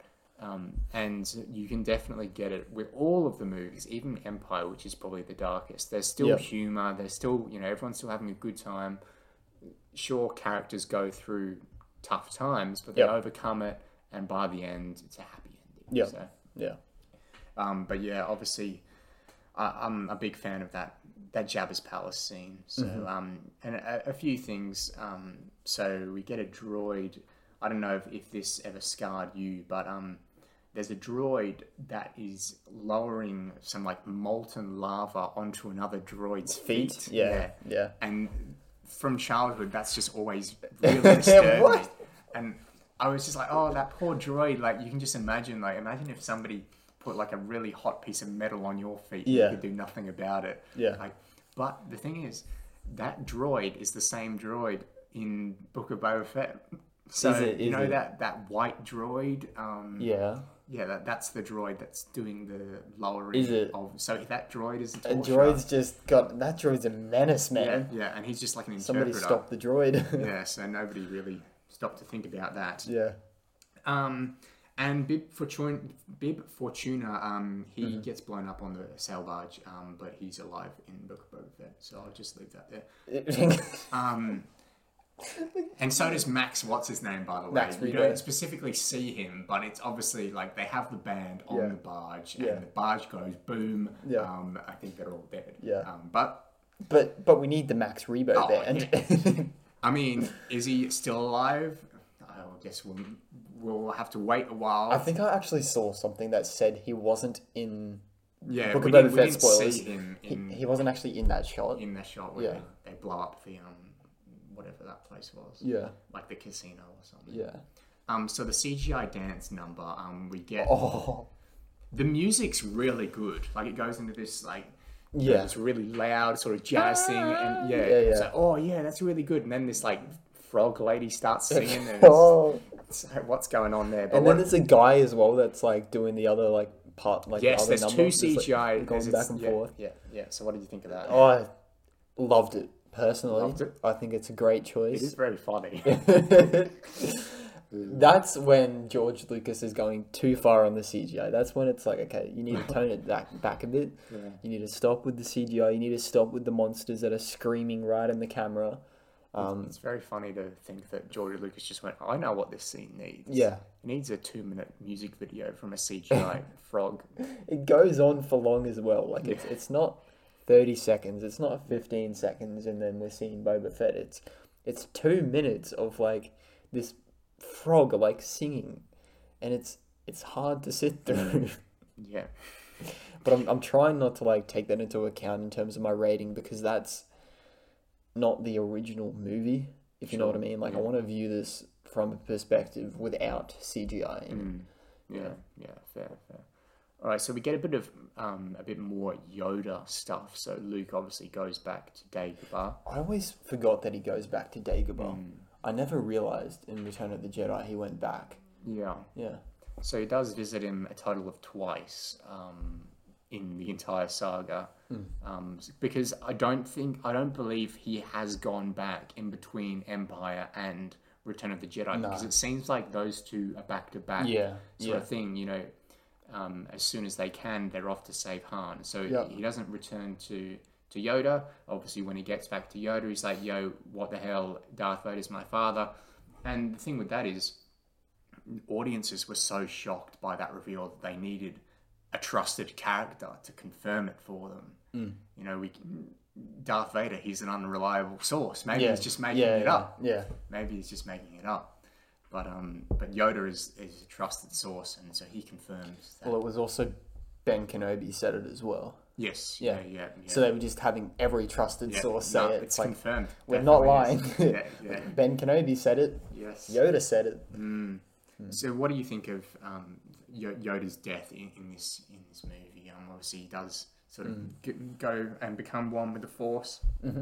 Speaker 2: And you can definitely get it with all of the movies, even Empire, which is probably the darkest. There's still
Speaker 3: Yep.
Speaker 2: humor. There's still, everyone's still having a good time. Sure, characters go through tough times, but they
Speaker 3: Yep.
Speaker 2: overcome it, and by the end, it's a happy ending.
Speaker 3: Yep.
Speaker 2: So,
Speaker 3: Yeah.
Speaker 2: but yeah, obviously, I'm a big fan of that Jabba's palace scene. So, and a few things. So we get a droid. I don't know if this ever scarred you, but there's a droid that is lowering some like molten lava onto another droid's feet.
Speaker 3: Yeah. Yeah.
Speaker 2: And from childhood, that's just always really disturbed me.
Speaker 3: What?
Speaker 2: And I was just like, oh, that poor droid. Like, you can just imagine if somebody put like a really hot piece of metal on your feet,
Speaker 3: Yeah.
Speaker 2: you could do nothing about it.
Speaker 3: Yeah.
Speaker 2: Like, but the thing is, that droid is the same droid in Book of Boba Fett. So
Speaker 3: Is it?
Speaker 2: that white droid.
Speaker 3: Yeah.
Speaker 2: Yeah, that's the droid that's doing the lowering.
Speaker 3: Is it?
Speaker 2: So that droid is a
Speaker 3: And
Speaker 2: torture.
Speaker 3: that droid's a menace,
Speaker 2: Yeah,
Speaker 3: man.
Speaker 2: yeah, and he's just like an
Speaker 3: Somebody
Speaker 2: interpreter.
Speaker 3: stop the droid.
Speaker 2: Yeah, so nobody really stopped to think about that.
Speaker 3: Yeah.
Speaker 2: And Bib Fortuna, he gets blown up on the sail barge, but he's alive in Book of Boba Fett. So I'll just leave that there. And so does Max. What's his name, by the way?
Speaker 3: Max
Speaker 2: You
Speaker 3: Rebo.
Speaker 2: don't specifically see him, but it's obviously like they have the band on
Speaker 3: Yeah.
Speaker 2: the barge,
Speaker 3: Yeah.
Speaker 2: and the barge goes boom.
Speaker 3: Yeah.
Speaker 2: I think they're all dead.
Speaker 3: Yeah.
Speaker 2: But
Speaker 3: But we need the Max Rebo
Speaker 2: Oh,
Speaker 3: band.
Speaker 2: I mean, is he still alive? I guess we'll have to wait a while.
Speaker 3: I think I actually saw something that said he wasn't in
Speaker 2: yeah,
Speaker 3: Book
Speaker 2: we
Speaker 3: of Boba
Speaker 2: didn't,
Speaker 3: Fett
Speaker 2: we didn't
Speaker 3: spoilers.
Speaker 2: see him
Speaker 3: he wasn't actually in that shot.
Speaker 2: in that shot where
Speaker 3: Yeah.
Speaker 2: they blow up the whatever that place was,
Speaker 3: Yeah.
Speaker 2: like the casino or something.
Speaker 3: Yeah.
Speaker 2: So the CGI dance number, we get
Speaker 3: Oh.
Speaker 2: the music's really good. Like it goes into this like
Speaker 3: Yeah.
Speaker 2: this really loud sort of jazz thing, and
Speaker 3: Yeah,
Speaker 2: it's
Speaker 3: yeah.
Speaker 2: like, oh yeah, that's really good. And then this like frog lady starts singing, and
Speaker 3: Oh.
Speaker 2: it's like, what's going on there? But
Speaker 3: And then there's a guy as well that's like doing the other like part, like
Speaker 2: yes,
Speaker 3: the other
Speaker 2: there's
Speaker 3: number.
Speaker 2: two
Speaker 3: It's, like,
Speaker 2: CGI
Speaker 3: going
Speaker 2: there's-
Speaker 3: back and
Speaker 2: yeah,
Speaker 3: forth.
Speaker 2: Yeah. So what did you think of that?
Speaker 3: Oh, I loved it personally.
Speaker 2: Loved it?
Speaker 3: I think it's a great
Speaker 2: It
Speaker 3: choice.
Speaker 2: is very funny.
Speaker 3: That's when George Lucas is going too far on the CGI. That's when it's like, okay, you need to tone it back a bit.
Speaker 2: Yeah.
Speaker 3: You need to stop with the CGI. You need to stop with the monsters that are screaming right in the camera.
Speaker 2: It's very funny to think that George Lucas just went, I know what this scene needs.
Speaker 3: Yeah.
Speaker 2: It needs a 2-minute music video from a CGI frog.
Speaker 3: It goes on for long as well. Like it's not 30 seconds. It's not 15 seconds, and then we're seeing Boba Fett. It's 2 minutes of like this frog like singing, and it's hard to sit through.
Speaker 2: Yeah.
Speaker 3: But I'm trying not to like take that into account in terms of my rating because that's not the original movie, if you know what I mean. Like I
Speaker 2: yeah.
Speaker 3: want to view this from a perspective without CGI in it.
Speaker 2: Yeah, fair. All right, so we get a bit more Yoda stuff. So Luke obviously goes back to Dagobah.
Speaker 3: I always forgot that he goes back to Dagobah. I never realized in Return of the Jedi he went back.
Speaker 2: Yeah.
Speaker 3: Yeah.
Speaker 2: So he does visit him a total of twice in the entire saga, because I don't believe he has gone back in between Empire and Return of the Jedi, because it seems like those two are back to back sort of thing. You know, as soon as they can, they're off to save Han. So he doesn't return to Yoda. Obviously, when he gets back to Yoda, he's like, "Yo, what the hell? Darth Vader's my father." And the thing with that is, audiences were so shocked by that reveal that they needed a trusted character to confirm it for them. You know, Darth Vader, he's an unreliable source. Maybe he's just making it up.
Speaker 3: Yeah.
Speaker 2: Maybe he's just making it up. But Yoda is a trusted source, and so he confirms that.
Speaker 3: Well, it was also Ben Kenobi said it as well.
Speaker 2: Yes.
Speaker 3: Yeah.
Speaker 2: Yeah.
Speaker 3: So they were just having every trusted source say it.
Speaker 2: It's like, confirmed.
Speaker 3: We're not lying.
Speaker 2: Yeah.
Speaker 3: Ben Kenobi said it.
Speaker 2: Yes.
Speaker 3: Yoda said it.
Speaker 2: So what do you think of Yoda's death in this movie? Obviously he does sort of go and become one with the Force.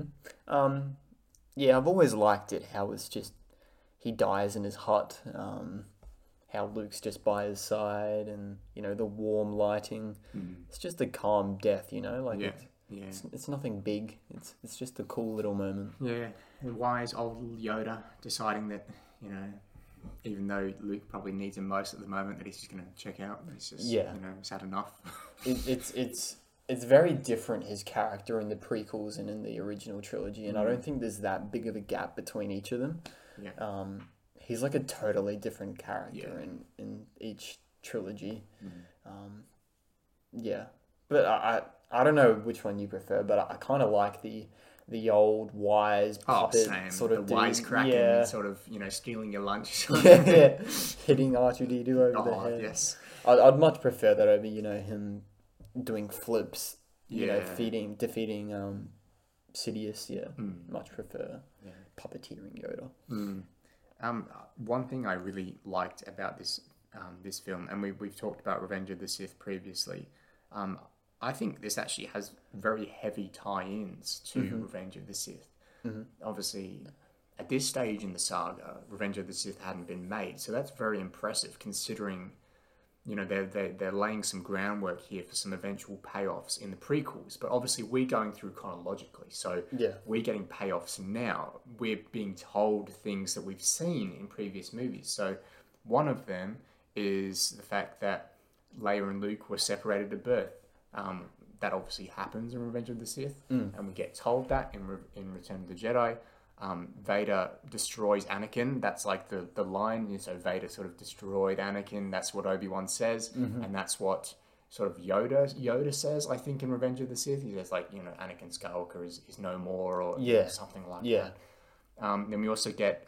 Speaker 3: Yeah, I've always liked it, how it's just, he dies in his hut, how Luke's just by his side, and, you know, the warm lighting. It's just a calm death, you know, like it's nothing big. It's just a cool little moment.
Speaker 2: Yeah, and wise old Yoda deciding that, you know, even though Luke probably needs him most at the moment, that he's just going to check out. He's just, you know, he's had enough.
Speaker 3: It's very different, his character in the prequels and in the original trilogy, and I don't think there's that big of a gap between each of them.
Speaker 2: Yeah.
Speaker 3: He's like a totally different character in each trilogy. But I don't know which one you prefer, but I kind of like the old wise puppet sort of
Speaker 2: the wisecracking, sort of, you know, stealing your lunch.
Speaker 3: Hitting R2D2 over the head.
Speaker 2: Yes.
Speaker 3: I'd much prefer that over, you know, him doing flips, you know, defeating Sidious. Much prefer puppeteering Yoda.
Speaker 2: One thing I really liked about this film, and we've talked about Revenge of the Sith previously, I think this actually has very heavy tie-ins to Revenge of the Sith. Obviously, at this stage in the saga, Revenge of the Sith hadn't been made, so that's very impressive considering, you know, they're laying some groundwork here for some eventual payoffs in the prequels. But obviously, we're going through chronologically, so we're getting payoffs now. We're being told things that we've seen in previous movies. So one of them is the fact that Leia and Luke were separated at birth. That obviously happens in Revenge of the Sith, and we get told that in Return of the Jedi. Vader destroys Anakin. That's like the line. So Vader sort of destroyed Anakin. That's what Obi-Wan says, and that's what sort of Yoda says, I think, in Revenge of the Sith. He says, like, you know, Anakin Skywalker is no more, or something like that. Then we also get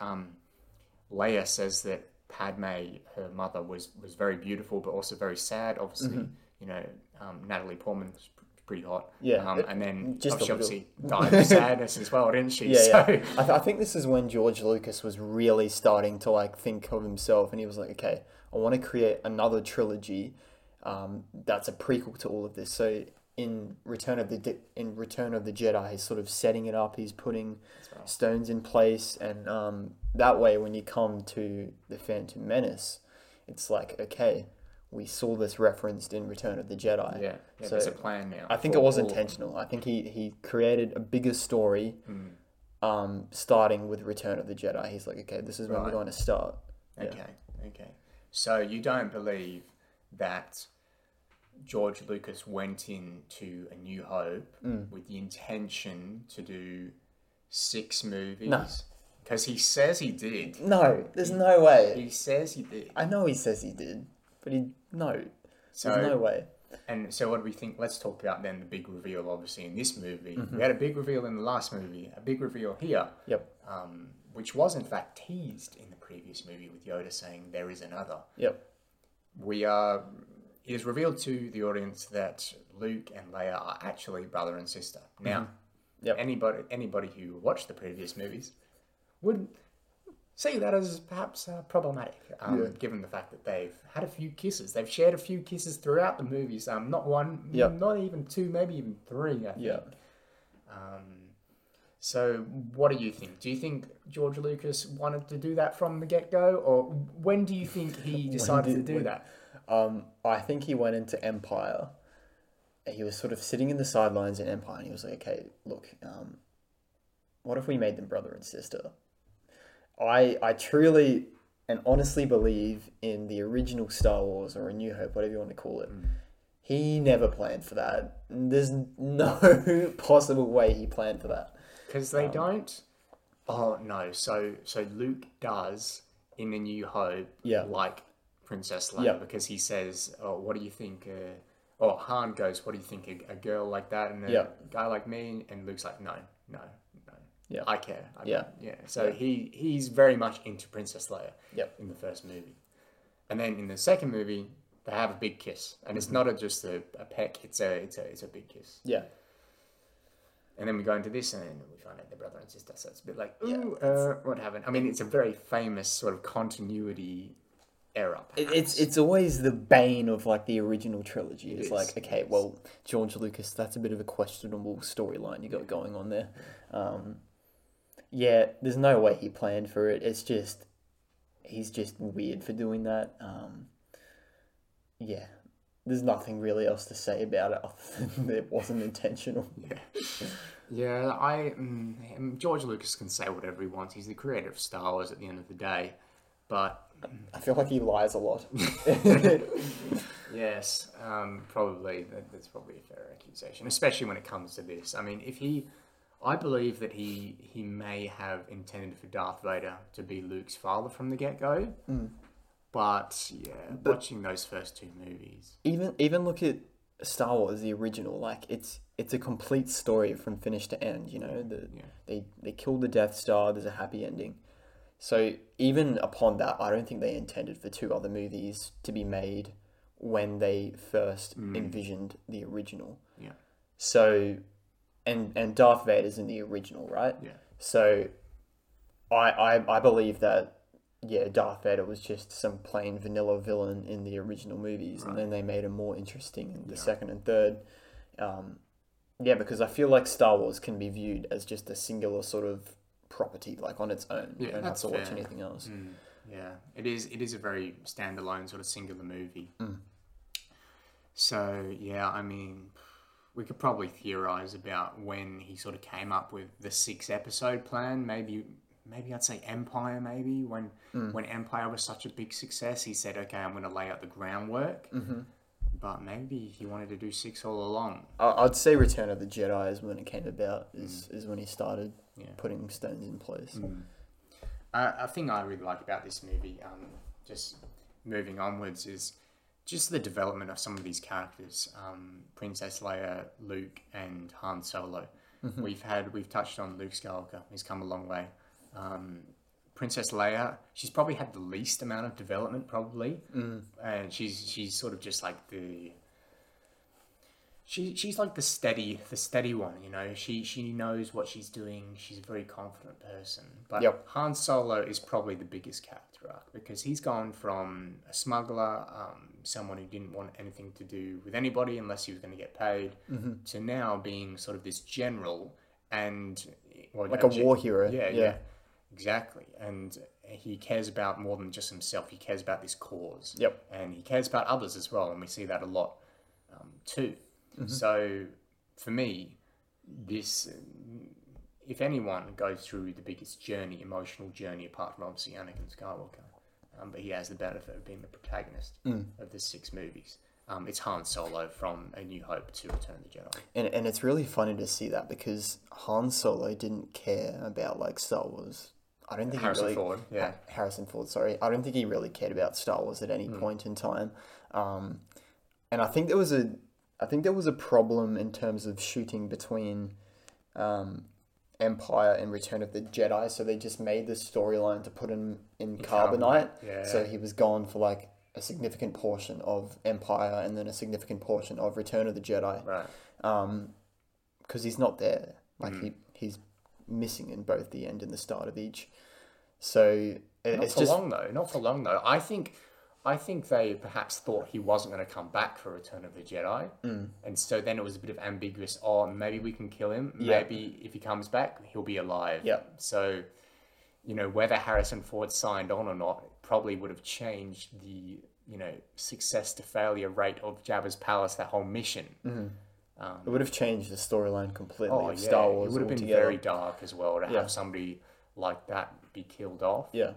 Speaker 2: Leia says that Padme, her mother, was very beautiful, but also very sad. Obviously, you know, Natalie Portman was pretty hot. And then she obviously died of sadness as well, didn't she?
Speaker 3: I think this is when George Lucas was really starting to like think of himself, and he was like, okay, I want to create another trilogy that's a prequel to all of this. So in Return of the Jedi, he's sort of setting it up. He's putting stones in place, and that way, when you come to the Phantom Menace, it's like, okay, we saw this referenced in Return of the Jedi.
Speaker 2: So there's a plan now.
Speaker 3: I think it was intentional. I think he created a bigger story, starting with Return of the Jedi. He's like, okay, this is when we're going to start.
Speaker 2: Okay. So you don't believe that George Lucas went into A New Hope with the intention to do 6 movies?
Speaker 3: No.
Speaker 2: Because he says he did.
Speaker 3: No, there's no way.
Speaker 2: He says he did.
Speaker 3: I know he says he did, but there's no way.
Speaker 2: And so what do we think? Let's talk about then the big reveal, obviously, in this movie. We had a big reveal in the last movie, a big reveal here. which was in fact teased in the previous movie with Yoda saying there is another.
Speaker 3: Yep.
Speaker 2: It is revealed to the audience that Luke and Leia are actually brother and sister. Now,
Speaker 3: Yep.
Speaker 2: anybody who watched the previous movies would see that as perhaps problematic, given the fact that they've had a few kisses. They've shared a few kisses throughout the movies. Not one, not even two, maybe even three, I think.
Speaker 3: Yeah.
Speaker 2: So what do you think? Do you think George Lucas wanted to do that from the get-go? Or when do you think he decided to do that?
Speaker 3: I think he went into Empire. He was sort of sitting in the sidelines in Empire, and he was like, okay, look, what if we made them brother and sister? I truly and honestly believe in the original Star Wars, or A New Hope, whatever you want to call it. He never planned for that. There's no possible way he planned for that.
Speaker 2: Because they don't... Oh, no. So Luke does, in A New Hope, like Princess Leia, because he says, oh, what do you think... Han goes, what do you think, a girl like that and a guy like me? And Luke's like, no.
Speaker 3: Yeah.
Speaker 2: I care. So he's very much into Princess Leia in the first movie. And then in the second movie, they have a big kiss. And it's not just a peck, it's a big kiss.
Speaker 3: Yeah.
Speaker 2: And then we go into this and we find out they're brother and sister. So it's a bit like, what happened? I mean, it's a very famous sort of continuity error.
Speaker 3: It's always the bane of like the original trilogy. It's like, okay, well, George Lucas, that's a bit of a questionable storyline you got going on there. There's no way he planned for it. It's just, he's just weird for doing that. There's nothing really else to say about it other than it wasn't intentional.
Speaker 2: George Lucas can say whatever he wants. He's the creator of Star Wars at the end of the day, but
Speaker 3: I feel like he lies a lot.
Speaker 2: Yes, probably. That's probably a fair accusation, especially when it comes to this. I mean, I believe that he may have intended for Darth Vader to be Luke's father from the get-go. But watching those first two movies,
Speaker 3: even look at Star Wars, the original. Like it's a complete story from finish to end. You know, they killed the Death Star. There's a happy ending. So even upon that, I don't think they intended for two other movies to be made when they first envisioned the original.
Speaker 2: Yeah.
Speaker 3: So, and Darth Vader's in the original, right?
Speaker 2: Yeah.
Speaker 3: So, I believe that. Yeah, Darth Vader was just some plain vanilla villain in the original movies, and then they made him more interesting in the second and third. Because I feel like Star Wars can be viewed as just a singular sort of property, like on its own. You don't have to watch anything else.
Speaker 2: Yeah, it is a very standalone sort of singular movie. So, I mean, we could probably theorize about when he sort of came up with the 6-episode plan, maybe I'd say Empire, when Empire was such a big success, he said, okay, I'm going to lay out the groundwork. But maybe he wanted to do 6 all along.
Speaker 3: I'd say Return of the Jedi is when it came about, is when he started putting stones in place.
Speaker 2: A thing I really like about this movie, just moving onwards, is just the development of some of these characters. Princess Leia, Luke, and Han Solo. We've touched on Luke Skywalker. He's come a long way. Princess Leia, she's probably had the least amount of development, probably, and she's sort of just like she's like the steady one, you know. She knows what she's doing. She's a very confident person. But Han Solo is probably the biggest character arc because he's gone from a smuggler, someone who didn't want anything to do with anybody unless he was going to get paid, to now being sort of this general and
Speaker 3: like a war hero.
Speaker 2: Yeah. Exactly. And he cares about more than just himself. He cares about this cause. And he cares about others as well. And we see that a lot too. So for me, this, if anyone goes through the biggest emotional journey, apart from obviously Anakin Skywalker, but he has the benefit of being the protagonist of the 6 movies. It's Han Solo from A New Hope to Return of the Jedi.
Speaker 3: And it's really funny to see that because Han Solo didn't care about like Star Wars. I don't think
Speaker 2: Harrison Ford.
Speaker 3: Harrison Ford, sorry. I don't think he really cared about Star Wars at any point in time. And I think there was a problem in terms of shooting between Empire and Return of the Jedi, so they just made the storyline to put him in
Speaker 2: Carbonite,
Speaker 3: Carbonite.
Speaker 2: yeah.
Speaker 3: So he was gone for like a significant portion of Empire and then a significant portion of Return of the Jedi.
Speaker 2: Right.
Speaker 3: Because he's not there. Like he's missing in both the end and the start of each. So it's just
Speaker 2: Not for long though. I think they perhaps thought he wasn't going to come back for Return of the Jedi, and so then it was a bit of ambiguous. Oh, maybe we can kill him.
Speaker 3: Yeah.
Speaker 2: Maybe if he comes back, he'll be alive.
Speaker 3: Yeah.
Speaker 2: So, whether Harrison Ford signed on or not probably would have changed the success to failure rate of Jabba's palace. That whole mission.
Speaker 3: it would have changed the storyline completely
Speaker 2: Oh
Speaker 3: of
Speaker 2: yeah,
Speaker 3: Star Wars
Speaker 2: it would have been
Speaker 3: altogether.
Speaker 2: very dark as well to
Speaker 3: Yeah.
Speaker 2: have somebody like that be killed off.
Speaker 3: Yeah.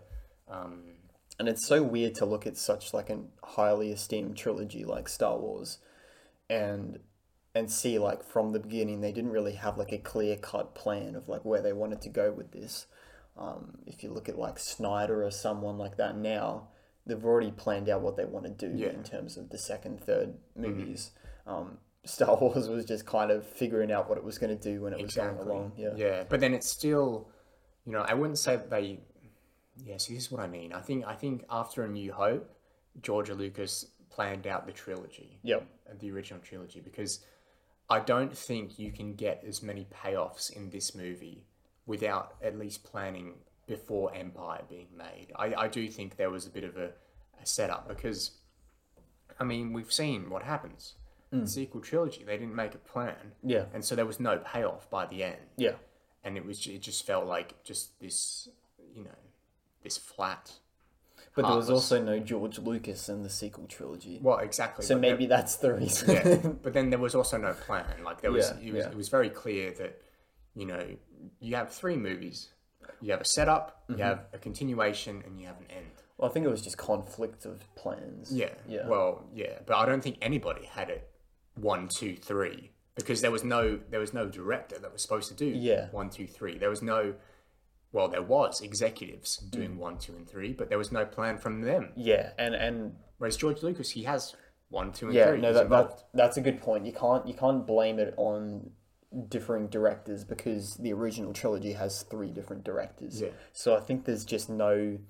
Speaker 3: And it's so weird to look at such like a highly esteemed trilogy like Star Wars and see like from the beginning they didn't really have like a clear cut plan of like where they wanted to go with this. If you look at like Snyder or someone like that now, they've already planned out what they want to do
Speaker 2: Yeah.
Speaker 3: in terms of the second, third movies. Star Wars was just kind of figuring out what it was going to do when it was going along. Yeah.
Speaker 2: Yeah, but then it's still, I wouldn't say that they. Yeah, see, this is what I mean. I think after A New Hope, George Lucas planned out the trilogy,
Speaker 3: Yep.
Speaker 2: the original trilogy, because I don't think you can get as many payoffs in this movie without at least planning before Empire being made. I do think there was a bit of a setup because, I mean, we've seen what happens. The sequel trilogy, they didn't make a plan.
Speaker 3: Yeah.
Speaker 2: And so there was no payoff by the end.
Speaker 3: Yeah.
Speaker 2: And it just felt like just this, this flat.
Speaker 3: But there was
Speaker 2: heartless-
Speaker 3: also no George Lucas in the sequel trilogy.
Speaker 2: Well, exactly.
Speaker 3: So
Speaker 2: but
Speaker 3: maybe that's the reason.
Speaker 2: yeah, but then there was also no plan. Like there was,
Speaker 3: Yeah,
Speaker 2: it was very clear that, you have three movies. You have a setup, you have a continuation, and you have an end.
Speaker 3: Well, I think it was just conflict of plans.
Speaker 2: Yeah.
Speaker 3: Yeah.
Speaker 2: Well, yeah, but I don't think anybody had it 1, 2, 3 because there was no director that was supposed to do
Speaker 3: Yeah.
Speaker 2: 1, 2, 3. There was no. Well, there was executives doing 1, 2, and 3, but there was no plan from them.
Speaker 3: Yeah, and
Speaker 2: Whereas George Lucas, he has 1, 2, and
Speaker 3: yeah,
Speaker 2: 3.
Speaker 3: no,
Speaker 2: He's involved.
Speaker 3: that's a good point. You can't blame it on differing directors because the original trilogy has 3 different directors.
Speaker 2: Yeah.
Speaker 3: So I think there's just no,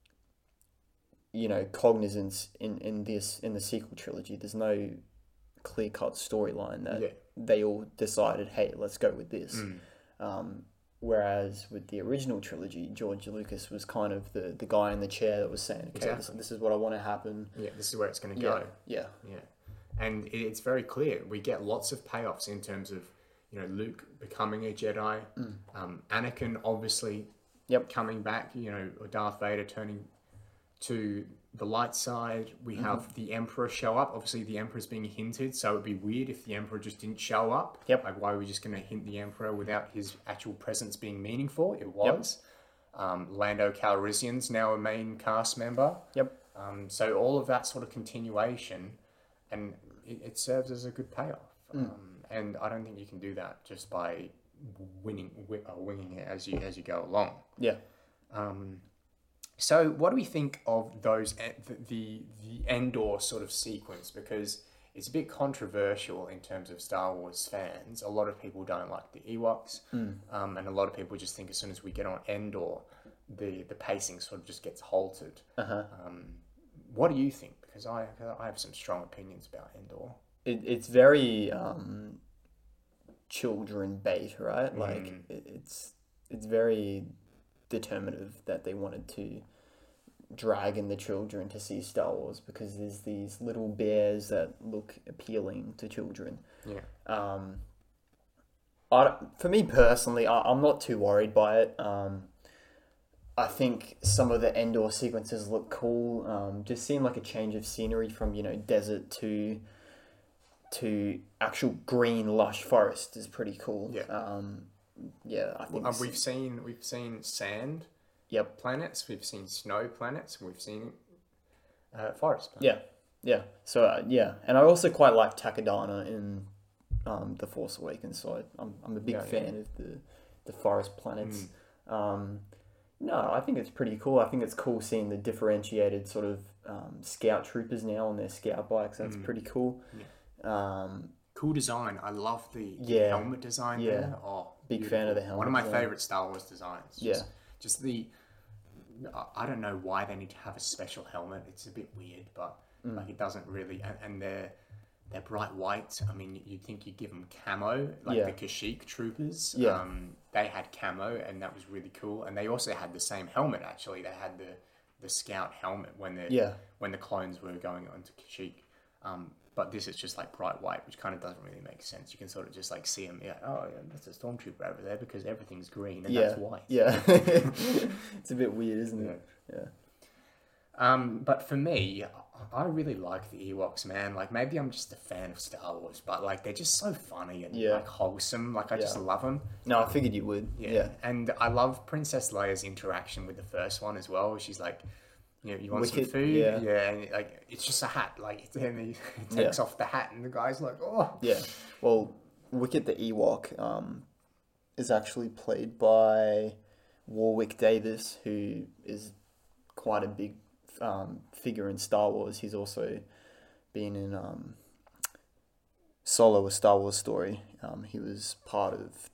Speaker 3: cognizance in the sequel trilogy. There's no clear cut storyline that
Speaker 2: Yeah.
Speaker 3: they all decided, hey, let's go with this. Whereas with the original trilogy, George Lucas was kind of the guy in the chair that was saying, okay,
Speaker 2: Exactly.
Speaker 3: this is what I want to happen.
Speaker 2: Yeah, this is where it's going to
Speaker 3: Yeah,
Speaker 2: go.
Speaker 3: yeah,
Speaker 2: Yeah, and it's very clear. We get lots of payoffs in terms of, Luke becoming a Jedi, Anakin obviously
Speaker 3: Yep.
Speaker 2: coming back, or Darth Vader turning to the light side. We have the Emperor show up. Obviously, the Emperor's being hinted, so it'd be weird if the Emperor just didn't show up.
Speaker 3: Yep.
Speaker 2: Like, why are we just going to hint the Emperor without his actual presence being meaningful? It was. Lando Calrissian's now a main cast member.
Speaker 3: Yep.
Speaker 2: So all of that sort of continuation, and it serves as a good payoff. And I don't think you can do that just by winging it as you go along.
Speaker 3: Yeah.
Speaker 2: So what do we think of those the Endor sort of sequence? Because it's a bit controversial in terms of Star Wars fans. A lot of people don't like the Ewoks, and a lot of people just think as soon as we get on Endor, the pacing sort of just gets halted. What do you think? Because I have some strong opinions about Endor.
Speaker 3: It's very children bait, right? Like it's very determinative that they wanted to drag in the children to see Star Wars because there's these little bears that look appealing to children.
Speaker 2: Yeah.
Speaker 3: For me personally, I'm not too worried by it. I think some of the Endor sequences look cool. Just seem like a change of scenery from desert to actual green lush forest is pretty cool.
Speaker 2: Yeah.
Speaker 3: Yeah, I think
Speaker 2: We've seen sand
Speaker 3: Yep.
Speaker 2: planets, we've seen snow planets, we've seen forest planets.
Speaker 3: Yeah, yeah. So yeah, and I also quite like Takodana in The Force Awakens. So I'm a big fan of the forest planets. No, I think it's pretty cool. I think it's cool seeing the differentiated sort of scout troopers now on their scout bikes. That's pretty cool.
Speaker 2: Cool design. I love the
Speaker 3: Yeah.
Speaker 2: helmet design
Speaker 3: Yeah.
Speaker 2: there. Oh,
Speaker 3: Big fan of the
Speaker 2: Beautiful.
Speaker 3: helmet.
Speaker 2: One of my
Speaker 3: design.
Speaker 2: favorite Star Wars designs.
Speaker 3: Yeah.
Speaker 2: Just I don't know why they need to have a special helmet. It's a bit weird, but like it doesn't really. And they're bright white. I mean, you'd think you'd give them camo, like
Speaker 3: Yeah.
Speaker 2: the Kashyyyk troopers.
Speaker 3: Yeah.
Speaker 2: They had camo, and that was really cool. And they also had the same helmet. Actually, they had the scout helmet when the clones were going onto Kashyyyk. But this is just like bright white, which kind of doesn't really make sense. You can sort of just like see them. Yeah, oh, yeah, that's a stormtrooper over there because everything's green and that's white.
Speaker 3: Yeah. It's a bit weird, isn't it? Yeah.
Speaker 2: But for me, I really like the Ewoks, man. Like maybe I'm just a fan of Star Wars, but like they're just so funny and
Speaker 3: Yeah.
Speaker 2: like wholesome. Like I just
Speaker 3: Yeah.
Speaker 2: love them.
Speaker 3: No, I figured you would. Yeah.
Speaker 2: And I love Princess Leia's interaction with the first one as well. She's like, you want
Speaker 3: Wicket,
Speaker 2: some food?
Speaker 3: yeah.
Speaker 2: And like it's just a hat. Like and he takes off the hat, and the guy's like, oh.
Speaker 3: Yeah. Well, Wicket the Ewok is actually played by Warwick Davis, who is quite a big figure in Star Wars. He's also been in Solo, a Star Wars story. He was part of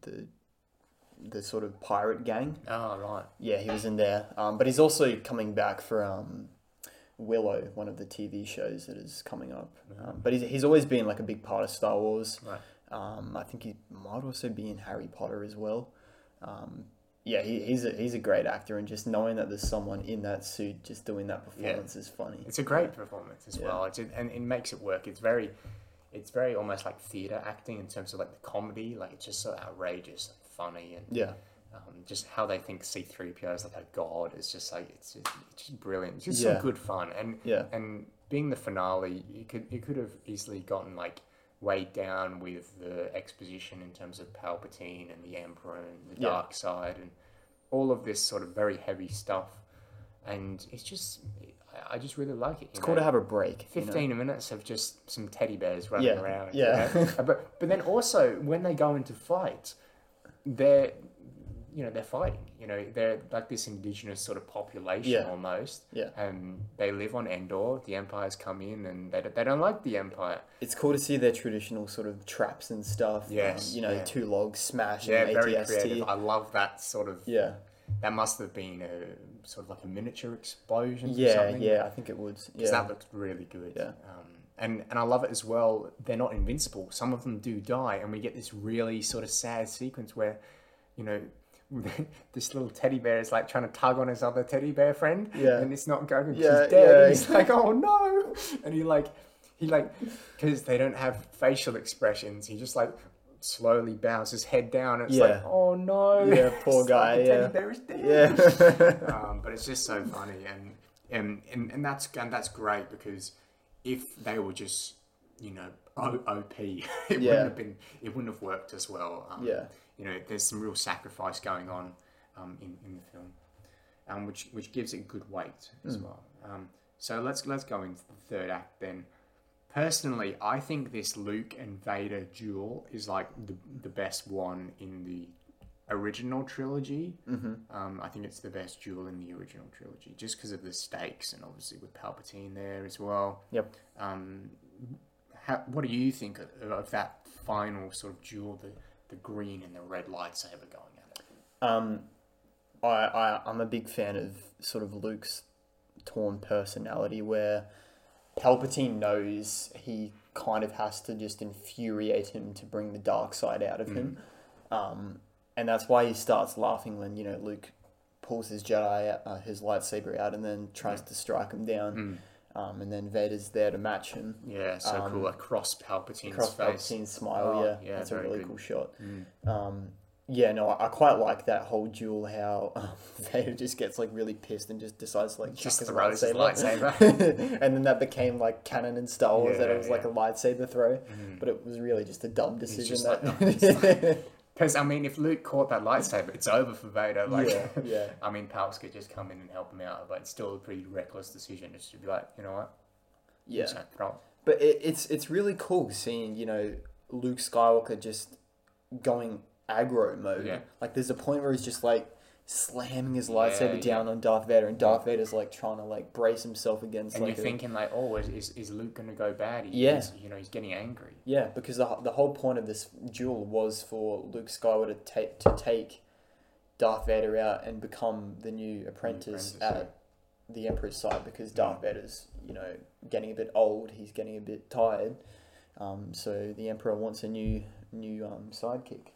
Speaker 3: the sort of pirate gang.
Speaker 2: Oh right.
Speaker 3: Yeah, he was in there. But he's also coming back for Willow, one of the TV shows that is coming up. But he's always been like a big part of Star Wars.
Speaker 2: Right.
Speaker 3: I think he might also be in Harry Potter as well. Yeah, he's a great actor, and just knowing that there's someone in that suit just doing that performance is funny.
Speaker 2: It's a great performance as well. And it makes it work. It's very almost like theatre acting in terms of like the comedy. Like it's just so outrageous and funny, and
Speaker 3: Yeah.
Speaker 2: just how they think C-3PO is like a god. It's just like it's just brilliant. It's just
Speaker 3: Yeah.
Speaker 2: some good fun. And
Speaker 3: Yeah.
Speaker 2: and being the finale, you could have easily gotten like weighed down with the exposition in terms of Palpatine and the Emperor and the
Speaker 3: Yeah.
Speaker 2: dark side and all of this sort of very heavy stuff. And it's just, I just really like it.
Speaker 3: It's cool to have a break.
Speaker 2: 15 minutes of just some teddy bears running
Speaker 3: Yeah,
Speaker 2: around.
Speaker 3: yeah.
Speaker 2: You know? but then also when they go into fight, they're fighting. They're like this indigenous sort of population
Speaker 3: Yeah.
Speaker 2: almost.
Speaker 3: Yeah.
Speaker 2: And they live on Endor. The Empire's come in and they don't like the Empire.
Speaker 3: It's cool to see their traditional sort of traps and stuff.
Speaker 2: Yes, yeah.
Speaker 3: 2 logs smash
Speaker 2: Yeah,
Speaker 3: and
Speaker 2: very
Speaker 3: ATST.
Speaker 2: creative. I love that sort of.
Speaker 3: Yeah.
Speaker 2: That must have been a sort of like a miniature explosion. or
Speaker 3: Yeah,
Speaker 2: something.
Speaker 3: yeah, I think it would.
Speaker 2: Because
Speaker 3: Yeah.
Speaker 2: that looked really good.
Speaker 3: Yeah.
Speaker 2: And I love it as well. They're not invincible. Some of them do die, and we get this really sort of sad sequence where, this little teddy bear is like trying to tug on his other teddy bear friend,
Speaker 3: Yeah.
Speaker 2: and it's not going because
Speaker 3: Yeah,
Speaker 2: he's dead.
Speaker 3: yeah.
Speaker 2: And he's like, oh no, and he because they don't have facial expressions, he just like slowly bows his head down. And it's like,
Speaker 3: Yeah.
Speaker 2: oh no,
Speaker 3: Yeah, poor
Speaker 2: It's like
Speaker 3: guy,
Speaker 2: the
Speaker 3: yeah.
Speaker 2: teddy bear is dead.
Speaker 3: Yeah.
Speaker 2: But it's just so funny, and that's great because if they were just OP,
Speaker 3: Yeah.
Speaker 2: it wouldn't have worked as well.
Speaker 3: Yeah.
Speaker 2: There's some real sacrifice going on in the film, which gives it good weight as well. So let's go into the third act then. Personally, I think this Luke and Vader duel is like the best one in the original trilogy. I think it's the best duel in the original trilogy, just because of the stakes and obviously with Palpatine there as well.
Speaker 3: Yep.
Speaker 2: What do you think of that final sort of duel, the green and the red lightsaber going at it?
Speaker 3: I'm a big fan of sort of Luke's torn personality, where Palpatine knows he kind of has to just infuriate him to bring the dark side out of him. And that's why he starts laughing when, Luke pulls his his lightsaber out and then tries to strike him down. And then Vader's there to match him.
Speaker 2: Yeah, so cool. Across Palpatine's
Speaker 3: Across
Speaker 2: face.
Speaker 3: Palpatine's smile,
Speaker 2: Oh,
Speaker 3: yeah. That's a
Speaker 2: very
Speaker 3: really
Speaker 2: good.
Speaker 3: cool shot. Yeah, no, I quite like that whole duel, how Vader just gets like really pissed and just decides to like
Speaker 2: Just
Speaker 3: chuck his
Speaker 2: throws his
Speaker 3: lightsaber. And then that became like canon in Star Wars, that it was like
Speaker 2: Yeah.
Speaker 3: a lightsaber throw. But it was really just a dumb
Speaker 2: It's
Speaker 3: decision.
Speaker 2: just
Speaker 3: That...
Speaker 2: like, no, it's because, I mean, if Luke caught that lightsaber, it's over for Vader. Like,
Speaker 3: Yeah.
Speaker 2: I mean, Palps could just come in and help him out, but it's still a pretty reckless decision just to be like, you know what?
Speaker 3: Yeah.
Speaker 2: Just don't throw it.
Speaker 3: But it's really cool seeing, Luke Skywalker just going aggro mode.
Speaker 2: Yeah.
Speaker 3: Like there's a point where he's just like slamming his lightsaber
Speaker 2: Yeah,
Speaker 3: down on Darth Vader, and Darth Vader's like trying to like brace himself against.
Speaker 2: And
Speaker 3: like
Speaker 2: you're thinking like, oh, is Luke going to go bad?
Speaker 3: Yeah.
Speaker 2: He's getting angry.
Speaker 3: Yeah, because the whole point of this duel was for Luke Skywalker to take Darth Vader out and become the new apprentice at the Emperor's side, because Darth Vader's, getting a bit old, he's getting a bit tired. So the Emperor wants a new sidekick.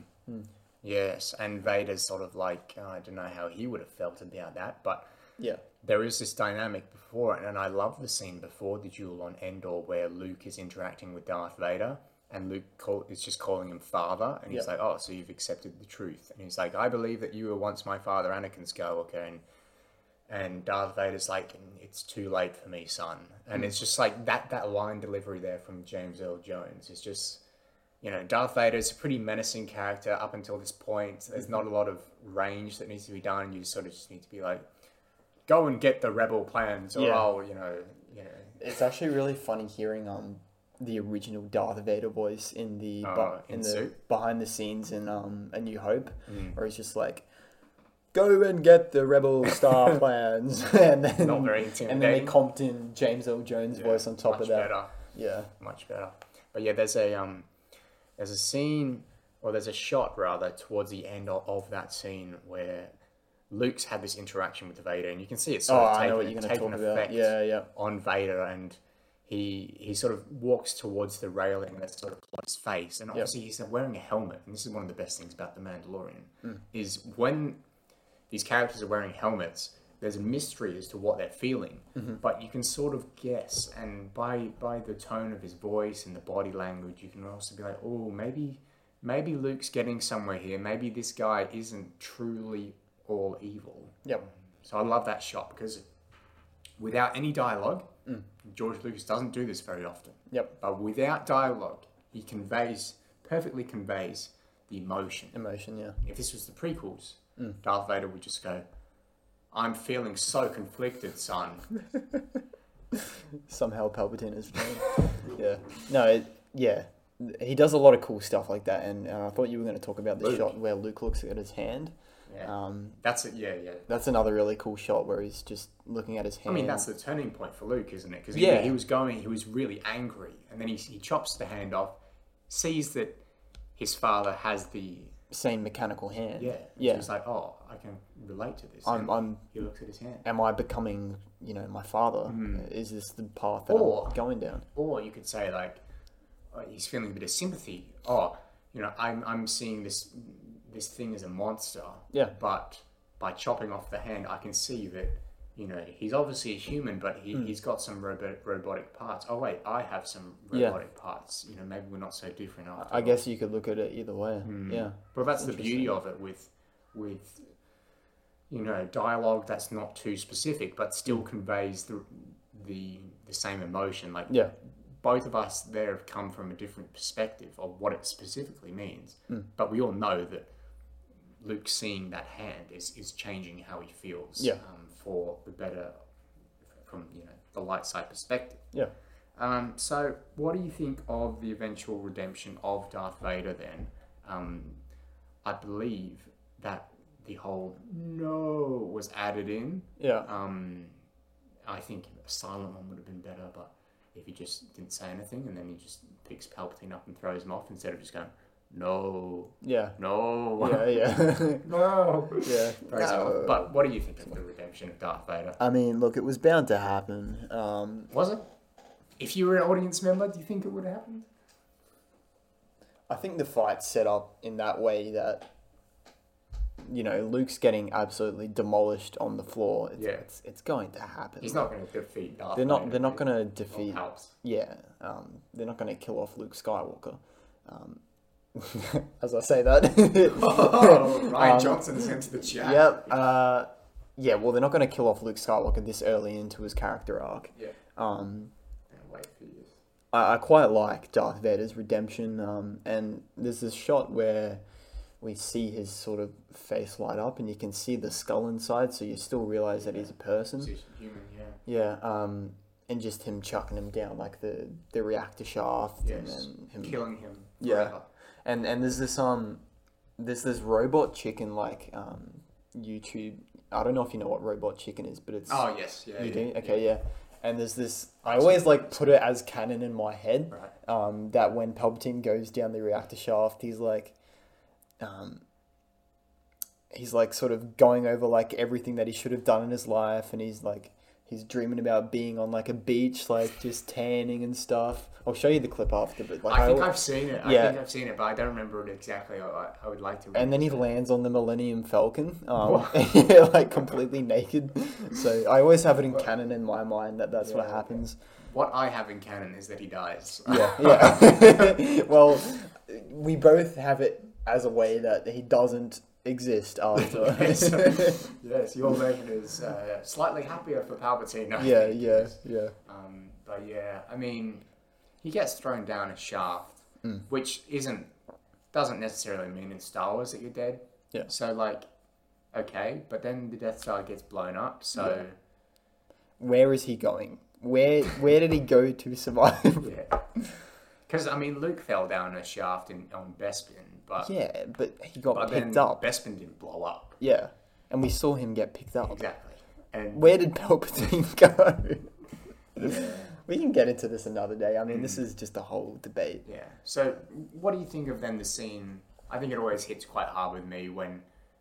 Speaker 2: Yes, and Vader's sort of like, I don't know how he would have felt about that, but
Speaker 3: Yeah.
Speaker 2: there is this dynamic before it, and I love the scene before the duel on Endor where Luke is interacting with Darth Vader, and Luke is just calling him father, and he's like, oh, so you've accepted the truth. And he's like, I believe that you were once my father, Anakin Skywalker, and Darth Vader's like, it's too late for me, son. And it's just like that line delivery there from James Earl Jones is just, Darth Vader's a pretty menacing character up until this point. There's not a lot of range that needs to be done. You sort of just need to be like, go and get the rebel plans, or I'll,
Speaker 3: It's actually really funny hearing the original Darth Vader voice in the behind the scenes in A New Hope, where he's just like, go and get the rebel star plans, and then
Speaker 2: Not very intimidating.
Speaker 3: and then they comped in James Earl Jones' voice on top of that.
Speaker 2: Better.
Speaker 3: Yeah,
Speaker 2: Much better. But yeah, there's a scene, or there's a shot rather, towards the end of that scene where Luke's had this interaction with Vader, and you can see it sort of
Speaker 3: I know what you're going to talk about. Yeah.
Speaker 2: on Vader, and he sort of walks towards the railing that's sort of on his face, and obviously he's wearing a helmet, and this is one of the best things about The Mandalorian, is when these characters are wearing helmets, there's a mystery as to what they're feeling, but you can sort of guess, and by the tone of his voice and the body language, you can also be like, oh, maybe Luke's getting somewhere here, maybe this guy isn't truly all evil.
Speaker 3: Yep.
Speaker 2: So I love that shot, because without any dialogue, George Lucas doesn't do this very often.
Speaker 3: Yep.
Speaker 2: But without dialogue, he perfectly conveys the emotion.
Speaker 3: Emotion, yeah.
Speaker 2: If this was the prequels, Darth Vader would just go, I'm feeling so conflicted, son.
Speaker 3: Somehow Palpatine is he does a lot of cool stuff like that, and I thought you were going to talk about the shot where Luke looks at his hand.
Speaker 2: Yeah. That's it, yeah.
Speaker 3: That's another really cool shot where he's just looking at his hand.
Speaker 2: I mean, that's the turning point for Luke, isn't it? Because he was really angry, and then he chops the hand off, sees that his father has the
Speaker 3: same mechanical hand.
Speaker 2: Yeah.
Speaker 3: Yeah.
Speaker 2: So he's like, oh, I can relate to this. He looks at his hand.
Speaker 3: Am I becoming, my father? Is this the path that I'm going down?
Speaker 2: Or you could say like, he's feeling a bit of sympathy. Oh, I'm seeing this thing as a monster.
Speaker 3: Yeah.
Speaker 2: But by chopping off the hand, I can see that, he's obviously a human, but he's got some robotic parts. Oh wait, I have some robotic parts. Maybe we're not so different after
Speaker 3: I guess you could look at it either way. Yeah.
Speaker 2: But that's the beauty of it with dialogue that's not too specific, but still conveys the same emotion. Like both of us there have come from a different perspective of what it specifically means, but we all know that Luke seeing that hand is changing how he feels.
Speaker 3: Yeah.
Speaker 2: For the better, from the light side perspective.
Speaker 3: Yeah.
Speaker 2: So what do you think of the eventual redemption of Darth Vader then? I believe that the whole no was added in.
Speaker 3: Yeah.
Speaker 2: I think a silent one would have been better, but if he just didn't say anything and then he just picks Palpatine up and throws him off instead of just going, no.
Speaker 3: Yeah.
Speaker 2: No.
Speaker 3: Yeah.
Speaker 2: No.
Speaker 3: Yeah.
Speaker 2: No. But what do you think of the redemption of Darth Vader?
Speaker 3: I mean, look, it was bound to happen.
Speaker 2: Was it? If you were an audience member, do you think it would have happened?
Speaker 3: I think the fight's set up in that way that, Luke's getting absolutely demolished on the floor. It's going to happen.
Speaker 2: He's not going to defeat Darth
Speaker 3: They're
Speaker 2: Vader.
Speaker 3: not going to defeat.
Speaker 2: Palps.
Speaker 3: Yeah. They're not going to kill off Luke Skywalker. As I say that.
Speaker 2: Ryan Johnson sent to the chat.
Speaker 3: Yep. Well, they're not going to kill off Luke Skywalker this early into his character arc.
Speaker 2: Yeah. Wait for years.
Speaker 3: I quite like Darth Vader's redemption, and there's this shot where we see his sort of face light up, and you can see the skull inside, so you still realise that he's a person.
Speaker 2: He's human,
Speaker 3: Yeah. And just him chucking him down, like the reactor shaft, and then him
Speaker 2: killing him.
Speaker 3: Yeah.
Speaker 2: Forever.
Speaker 3: And there's this robot chicken YouTube. I don't know if you know what Robot Chicken is, but it's
Speaker 2: Oh yes, yeah.
Speaker 3: you
Speaker 2: yeah,
Speaker 3: do?
Speaker 2: yeah.
Speaker 3: Okay, yeah. And there's this. I always like put it as canon in my head.
Speaker 2: Right.
Speaker 3: That when Palpatine goes down the reactor shaft, he's like sort of going over like everything that he should have done in his life, and he's dreaming about being on like a beach, like just tanning and stuff. I'll show you the clip after, but like
Speaker 2: I think I've seen it.
Speaker 3: Yeah.
Speaker 2: I think I've seen it, but I don't remember it exactly. I would like to.
Speaker 3: And then he
Speaker 2: revisit it.
Speaker 3: lands on the Millennium Falcon,
Speaker 2: What?
Speaker 3: like completely naked. So I always have it in canon in my mind that's what
Speaker 2: Yeah.
Speaker 3: happens.
Speaker 2: What I have in canon is that he dies.
Speaker 3: Yeah. Well, we both have it as a way that he doesn't exist after.
Speaker 2: Yes, your version is slightly happier for Palpatine. I
Speaker 3: Yeah,
Speaker 2: think.
Speaker 3: yeah.
Speaker 2: But yeah, I mean, he gets thrown down a shaft, which doesn't necessarily mean in Star Wars that you're dead.
Speaker 3: Yeah.
Speaker 2: So like, okay, but then the Death Star gets blown up. So
Speaker 3: Where is he going? Where did he go to survive?
Speaker 2: yeah, because I mean, Luke fell down a shaft on Bespin, but
Speaker 3: Yeah, but he got
Speaker 2: but
Speaker 3: picked
Speaker 2: then
Speaker 3: up.
Speaker 2: Bespin didn't blow up.
Speaker 3: Yeah, and we saw him get picked up.
Speaker 2: Exactly. And
Speaker 3: Where did Palpatine go? We can get into this another day. I mean, this is just a whole debate.
Speaker 2: yeah. So, what do you think of then the scene? I think it always hits quite hard with me when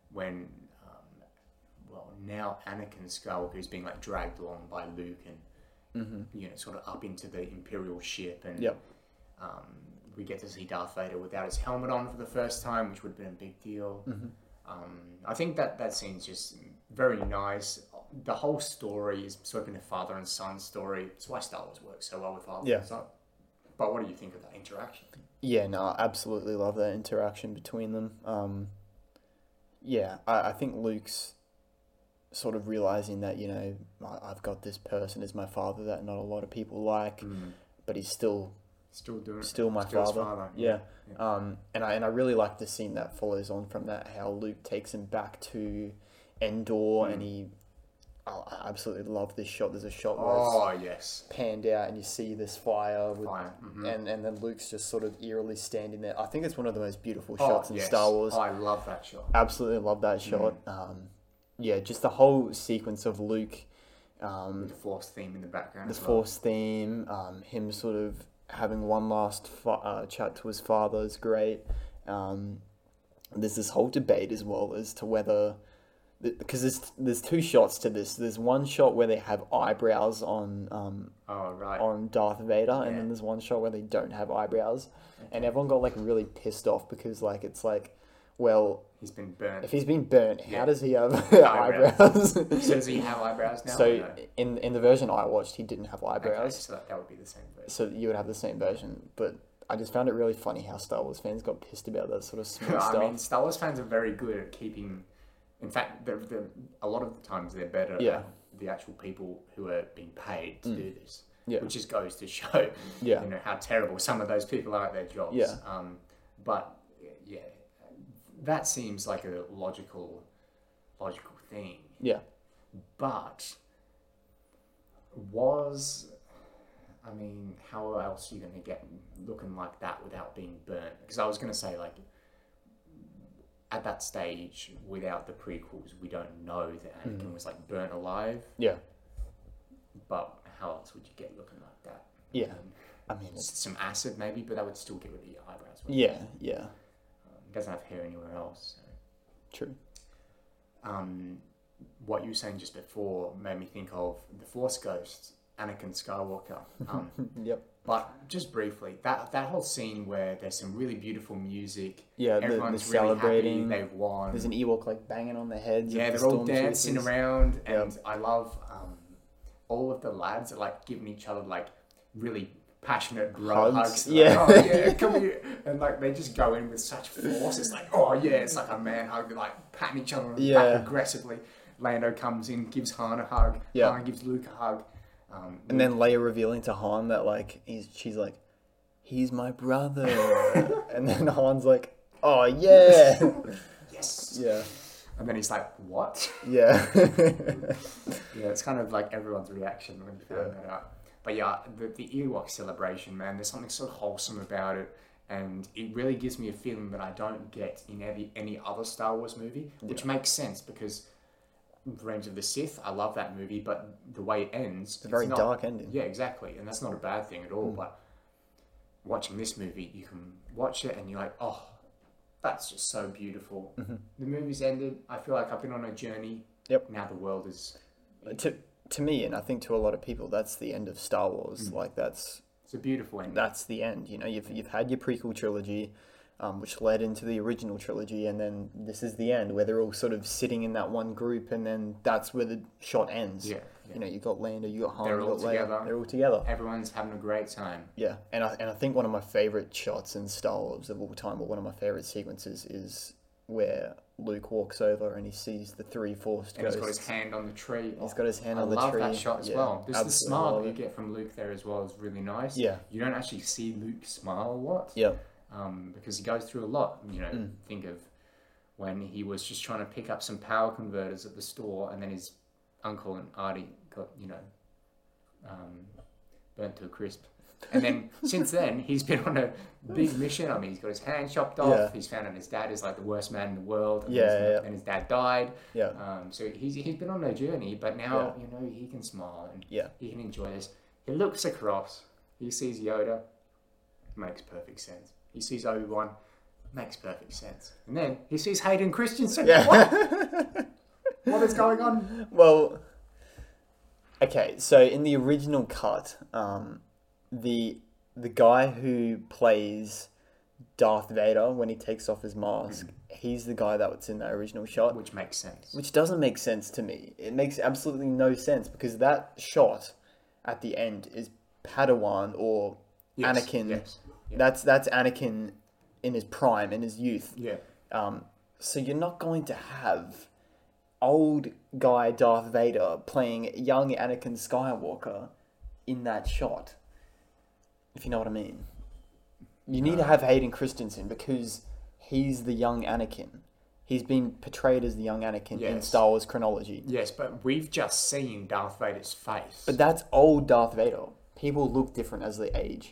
Speaker 2: well, now Anakin Skywalker is being like dragged along by Luke and sort of up into the Imperial ship, and
Speaker 3: Yep.
Speaker 2: we get to see Darth Vader without his helmet on for the first time, which would have been a big deal. I think that scene's just very nice. The whole story is sort of been a father and son story. It's why Star Wars works so well with father
Speaker 3: Yeah.
Speaker 2: and son. But what do you think of that interaction?
Speaker 3: Yeah, no, I absolutely love that interaction between them. Yeah, I think Luke's sort of realizing that, I've got this person as my father that not a lot of people like, but he's still
Speaker 2: Still
Speaker 3: my
Speaker 2: his
Speaker 3: father. Yeah. And I really like the scene that follows on from that, how Luke takes him back to Endor, and I absolutely love this shot. There's a shot where it's
Speaker 2: Oh yes.
Speaker 3: panned out and you see this fire,
Speaker 2: Fire.
Speaker 3: and then Luke's just sort of eerily standing there. I think it's one of the most beautiful
Speaker 2: Oh,
Speaker 3: shots in
Speaker 2: yes.
Speaker 3: Star Wars.
Speaker 2: Oh, I love that shot.
Speaker 3: Absolutely love that shot. Yeah, just the whole sequence of Luke,
Speaker 2: With the Force theme in the background.
Speaker 3: the
Speaker 2: as well.
Speaker 3: Force theme, him sort of having one last chat to his father is great. There's this whole debate as well as to whether, because there's two shots to this. There's one shot where they have eyebrows on
Speaker 2: Oh right.
Speaker 3: on Darth Vader, and
Speaker 2: Yeah.
Speaker 3: then there's one shot where they don't have eyebrows, and everyone got like really pissed off because like it's like, well,
Speaker 2: He's been burnt.
Speaker 3: if he's been burnt,
Speaker 2: Yeah.
Speaker 3: how does he have
Speaker 2: Eyebrows.
Speaker 3: eyebrows?
Speaker 2: So does he have eyebrows now? or
Speaker 3: So
Speaker 2: no?
Speaker 3: in the version I watched, he didn't have
Speaker 2: Okay,
Speaker 3: eyebrows,
Speaker 2: so that would be the same version.
Speaker 3: so you would have the same version. But I just found it really funny how Star Wars fans got pissed about that sort of small
Speaker 2: I
Speaker 3: stuff.
Speaker 2: mean, Star Wars fans are very good at keeping. In fact, a lot of the times they're better
Speaker 3: Yeah.
Speaker 2: at the actual people who are being paid to do this.
Speaker 3: Yeah.
Speaker 2: Which just goes to show,
Speaker 3: Yeah.
Speaker 2: how terrible some of those people are at their jobs.
Speaker 3: Yeah.
Speaker 2: But yeah, that seems like a logical thing.
Speaker 3: Yeah,
Speaker 2: But I mean, how else are you going to get looking like that without being burnt? Because I was going to say, like, at that stage, without the prequels, we don't know that Anakin was, like, burnt alive.
Speaker 3: yeah,
Speaker 2: But how else would you get looking like that?
Speaker 3: yeah. I mean, it's,
Speaker 2: Some acid, maybe, but that would still get rid of your eyebrows.
Speaker 3: yeah, yeah,
Speaker 2: He doesn't have hair anywhere else.
Speaker 3: true.
Speaker 2: So. What you were saying just before made me think of the Force Ghost, Anakin Skywalker.
Speaker 3: Yep.
Speaker 2: But just briefly, that whole scene where there's some really beautiful music.
Speaker 3: Yeah,
Speaker 2: everyone's
Speaker 3: the
Speaker 2: really
Speaker 3: celebrating.
Speaker 2: happy, they've won.
Speaker 3: There's an Ewok like banging on their heads.
Speaker 2: Yeah,
Speaker 3: with
Speaker 2: they're
Speaker 3: the
Speaker 2: all dancing
Speaker 3: stormtroopers.
Speaker 2: around, and
Speaker 3: Yep.
Speaker 2: I love all of the lads are like giving each other like really passionate bro
Speaker 3: Hugs,
Speaker 2: hugs.
Speaker 3: yeah.
Speaker 2: Like, oh yeah, come here, and like they just go in with such force. It's like, oh yeah, it's like a man hug. They're like patting each other on the
Speaker 3: Yeah.
Speaker 2: back aggressively. Lando comes in, gives Han a hug.
Speaker 3: Yeah.
Speaker 2: Han gives Luke a hug.
Speaker 3: And then Leia revealing to Han that like she's like, he's my brother, and then Han's like, oh yeah,
Speaker 2: yes.
Speaker 3: yeah,
Speaker 2: And then he's like, what?
Speaker 3: yeah,
Speaker 2: Yeah, it's kind of like everyone's reaction when you found that out. But yeah, the Ewok celebration, man, there's something so wholesome about it. and it really gives me a feeling that I don't get in any other Star Wars movie, which makes sense because Revenge of the Sith, I love that movie, but the way it ends,
Speaker 3: It's a very
Speaker 2: not,
Speaker 3: dark ending.
Speaker 2: Yeah, exactly, and that's not a bad thing at all. But watching this movie, you can watch it and you're like, oh, that's just so beautiful. The movie's ended. I feel like I've been on a journey.
Speaker 3: Yep.
Speaker 2: Now the world is.
Speaker 3: To me, and I think to a lot of people, that's the end of Star Wars. Like
Speaker 2: It's a beautiful ending.
Speaker 3: that's the end. You know, you've had your prequel trilogy, which led into the original trilogy, and then this is the end where they're all sort of sitting in that one group, and then that's where the shot ends.
Speaker 2: Yeah.
Speaker 3: You know, you got Lando, you got Han,
Speaker 2: They're
Speaker 3: you
Speaker 2: all
Speaker 3: got Leia.
Speaker 2: together.
Speaker 3: They're all together.
Speaker 2: Everyone's having a great time.
Speaker 3: Yeah, and I think one of my favorite shots in Star Wars of all time, or one of my favorite sequences, is where Luke walks over and he sees the 3 Force
Speaker 2: And
Speaker 3: ghosts.
Speaker 2: he's got his hand on the tree.
Speaker 3: He's got his hand on the
Speaker 2: I
Speaker 3: tree.
Speaker 2: love that shot as
Speaker 3: Yeah,
Speaker 2: well. Just the
Speaker 3: absolutely
Speaker 2: smile
Speaker 3: love
Speaker 2: that you
Speaker 3: it.
Speaker 2: get from Luke there as well is really nice.
Speaker 3: Yeah.
Speaker 2: You don't actually see Luke smile a lot.
Speaker 3: Yeah.
Speaker 2: Because he goes through a lot. You know, think of when he was just trying to pick up some power converters at the store, and then his uncle and Artie got, burnt to a crisp. And then since then, he's been on a big mission. I mean, he's got his hand chopped off.
Speaker 3: Yeah.
Speaker 2: He's found out his dad is like the worst man in the world. And
Speaker 3: Yeah.
Speaker 2: And his dad died.
Speaker 3: Yeah.
Speaker 2: So he's been on a journey, but now he can smile and
Speaker 3: Yeah.
Speaker 2: he can enjoy this. He looks across. He sees Yoda. Makes perfect sense. He sees Obi-Wan. Makes perfect sense. And then he sees Hayden Christensen.
Speaker 3: Yeah.
Speaker 2: What? What is going on?
Speaker 3: Well, okay, so in the original cut, the guy who plays Darth Vader when he takes off his mask, he's the guy that was in that original shot.
Speaker 2: Which makes sense.
Speaker 3: Which doesn't make sense to me. It makes absolutely no sense because that shot at the end is Padawan or
Speaker 2: Yes,
Speaker 3: Anakin.
Speaker 2: yes, yeah.
Speaker 3: That's Anakin in his prime, in his youth.
Speaker 2: Yeah.
Speaker 3: So you're not going to have old guy Darth Vader playing young Anakin Skywalker in that shot. If you know what I mean. You need to have Hayden Christensen because he's the young Anakin. He's been portrayed as the young Anakin in
Speaker 2: Yes.
Speaker 3: Star Wars chronology.
Speaker 2: Yes, but we've just seen Darth Vader's face.
Speaker 3: But that's old Darth Vader. People look different as they age.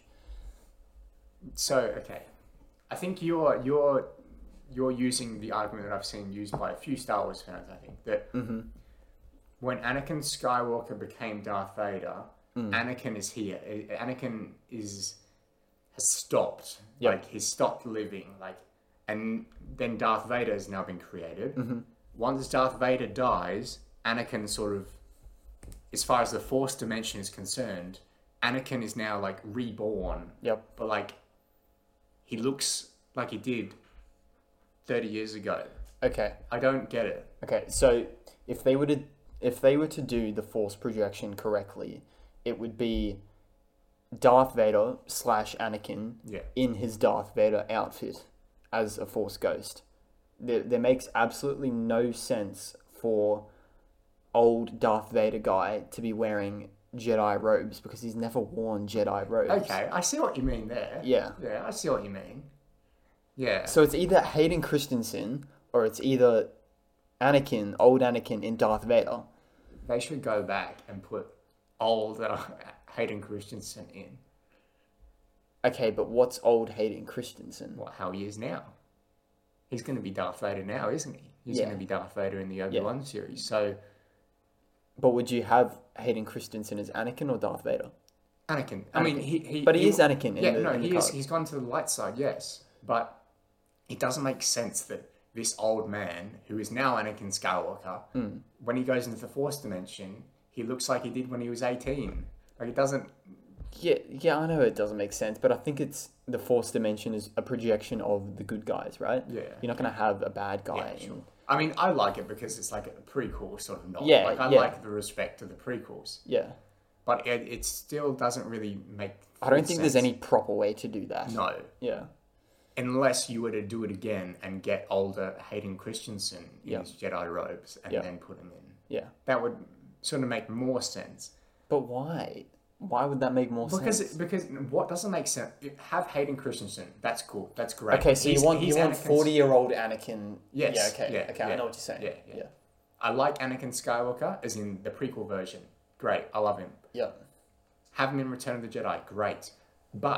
Speaker 2: So, okay. I think you're using the argument that I've seen used by a few Star Wars fans, I think, that when Anakin Skywalker became Darth Vader, Anakin is here. Anakin has stopped.
Speaker 3: Yep.
Speaker 2: Like, he's stopped living. Like, and then Darth Vader has now been created. Once Darth Vader dies, Anakin sort of, as far as the Force dimension is concerned, Anakin is now, like, reborn.
Speaker 3: Yep.
Speaker 2: But, like, he looks like he did 30 years ago.
Speaker 3: Okay.
Speaker 2: I don't get it.
Speaker 3: Okay. So if they were to do the Force projection correctly, it would be Darth Vader / Anakin
Speaker 2: Yeah.
Speaker 3: in his Darth Vader outfit as a Force ghost. There makes absolutely no sense for old Darth Vader guy to be wearing Jedi robes because he's never worn Jedi robes.
Speaker 2: Okay, I see what you mean there.
Speaker 3: Yeah.
Speaker 2: Yeah, I see what you mean. Yeah.
Speaker 3: So it's either Hayden Christensen or it's either Anakin, old Anakin in Darth Vader.
Speaker 2: They should go back and put old Hayden Christensen in.
Speaker 3: Okay, but what's old Hayden Christensen?
Speaker 2: How he is now. He's going to be Darth Vader now, isn't he? He's
Speaker 3: Yeah.
Speaker 2: going to be Darth Vader in the Obi-Wan series. So,
Speaker 3: But would you have Hayden Christensen as Anakin or Darth Vader?
Speaker 2: Anakin. I mean,
Speaker 3: But he is Anakin in
Speaker 2: Yeah,
Speaker 3: the-
Speaker 2: no,
Speaker 3: in the
Speaker 2: he is.
Speaker 3: card.
Speaker 2: He's gone to the light side, yes. But it doesn't make sense that this old man, who is now Anakin Skywalker,
Speaker 3: Hmm.
Speaker 2: when he goes into the Force dimension, he looks like he did when he was 18. Like, it doesn't...
Speaker 3: Yeah, I know it doesn't make sense, but I think it's the Force dimension is a projection of the good guys, right?
Speaker 2: Yeah.
Speaker 3: You're not going to have a bad guy.
Speaker 2: Yeah, sure. I mean, I like it because it's like a prequel sort of novel.
Speaker 3: Yeah,
Speaker 2: Like, I
Speaker 3: yeah.
Speaker 2: like the respect to the prequels.
Speaker 3: Yeah.
Speaker 2: But it still doesn't really make
Speaker 3: I don't
Speaker 2: full
Speaker 3: think there's
Speaker 2: sense.
Speaker 3: any proper way to do that.
Speaker 2: No.
Speaker 3: Yeah.
Speaker 2: Unless you were to do it again and get older Hayden Christensen in
Speaker 3: Yeah.
Speaker 2: his Jedi robes and
Speaker 3: Yeah.
Speaker 2: then put him in.
Speaker 3: Yeah.
Speaker 2: That would sort of make more sense.
Speaker 3: But why? Why would that make more sense?
Speaker 2: Because what doesn't make sense? Have Hayden Christensen. That's cool. That's great.
Speaker 3: Okay, so you want
Speaker 2: Anakin's-
Speaker 3: 40-year-old Anakin.
Speaker 2: Yes.
Speaker 3: Yeah, okay.
Speaker 2: Yeah,
Speaker 3: okay, I
Speaker 2: yeah,
Speaker 3: know what you're saying.
Speaker 2: yeah. I like Anakin Skywalker as in the prequel version. Great. I love him.
Speaker 3: Yeah.
Speaker 2: Have him in Return of the Jedi. Great. But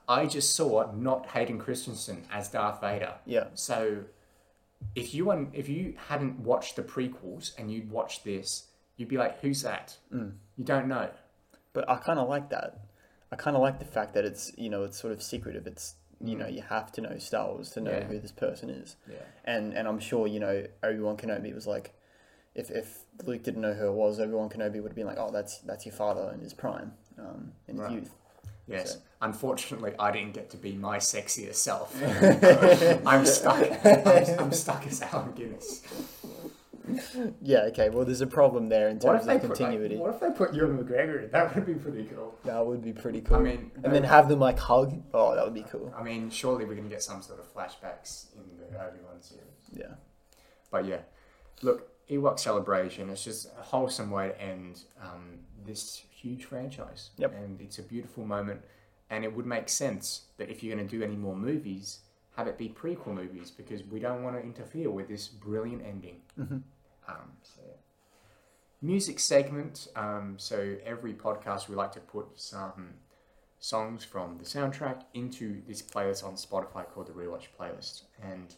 Speaker 2: I just saw not Hayden Christensen as Darth Vader.
Speaker 3: Yeah.
Speaker 2: So if you hadn't watched the prequels and you'd watched this, you'd be like, who's that? You don't know.
Speaker 3: But I kind of like that. I kind of like the fact that it's, it's sort of secretive. It's, you have to know Star Wars to know
Speaker 2: Yeah.
Speaker 3: who this person is.
Speaker 2: Yeah.
Speaker 3: And I'm sure, Obi-Wan Kenobi was like, if Luke didn't know who it was, Obi-Wan Kenobi would have been like, oh, that's your father in his prime, in his
Speaker 2: Right.
Speaker 3: youth.
Speaker 2: Yes.
Speaker 3: So-
Speaker 2: Unfortunately, I didn't get to be my sexier self. I'm stuck. I'm stuck as Allen Guinness.
Speaker 3: Yeah, okay, well, there's a problem there in terms of continuity.
Speaker 2: What if they put Ewan McGregor in? That would be pretty cool.
Speaker 3: That would be pretty cool.
Speaker 2: I mean,
Speaker 3: and then have them like hug. Oh, that would be cool.
Speaker 2: I mean, surely we're going to get some sort of flashbacks in the Obi-Wan series.
Speaker 3: Yeah.
Speaker 2: But yeah, look, Ewok Celebration, it's just a wholesome way to end this huge franchise.
Speaker 3: Yep.
Speaker 2: And it's a beautiful moment. And it would make sense that if you're going to do any more movies, have it be prequel movies, because we don't want to interfere with this brilliant ending.
Speaker 3: Mm-hmm.
Speaker 2: So yeah. Music segment. So every podcast we like to put some songs from the soundtrack into this playlist on Spotify called the Rewatch Playlist. And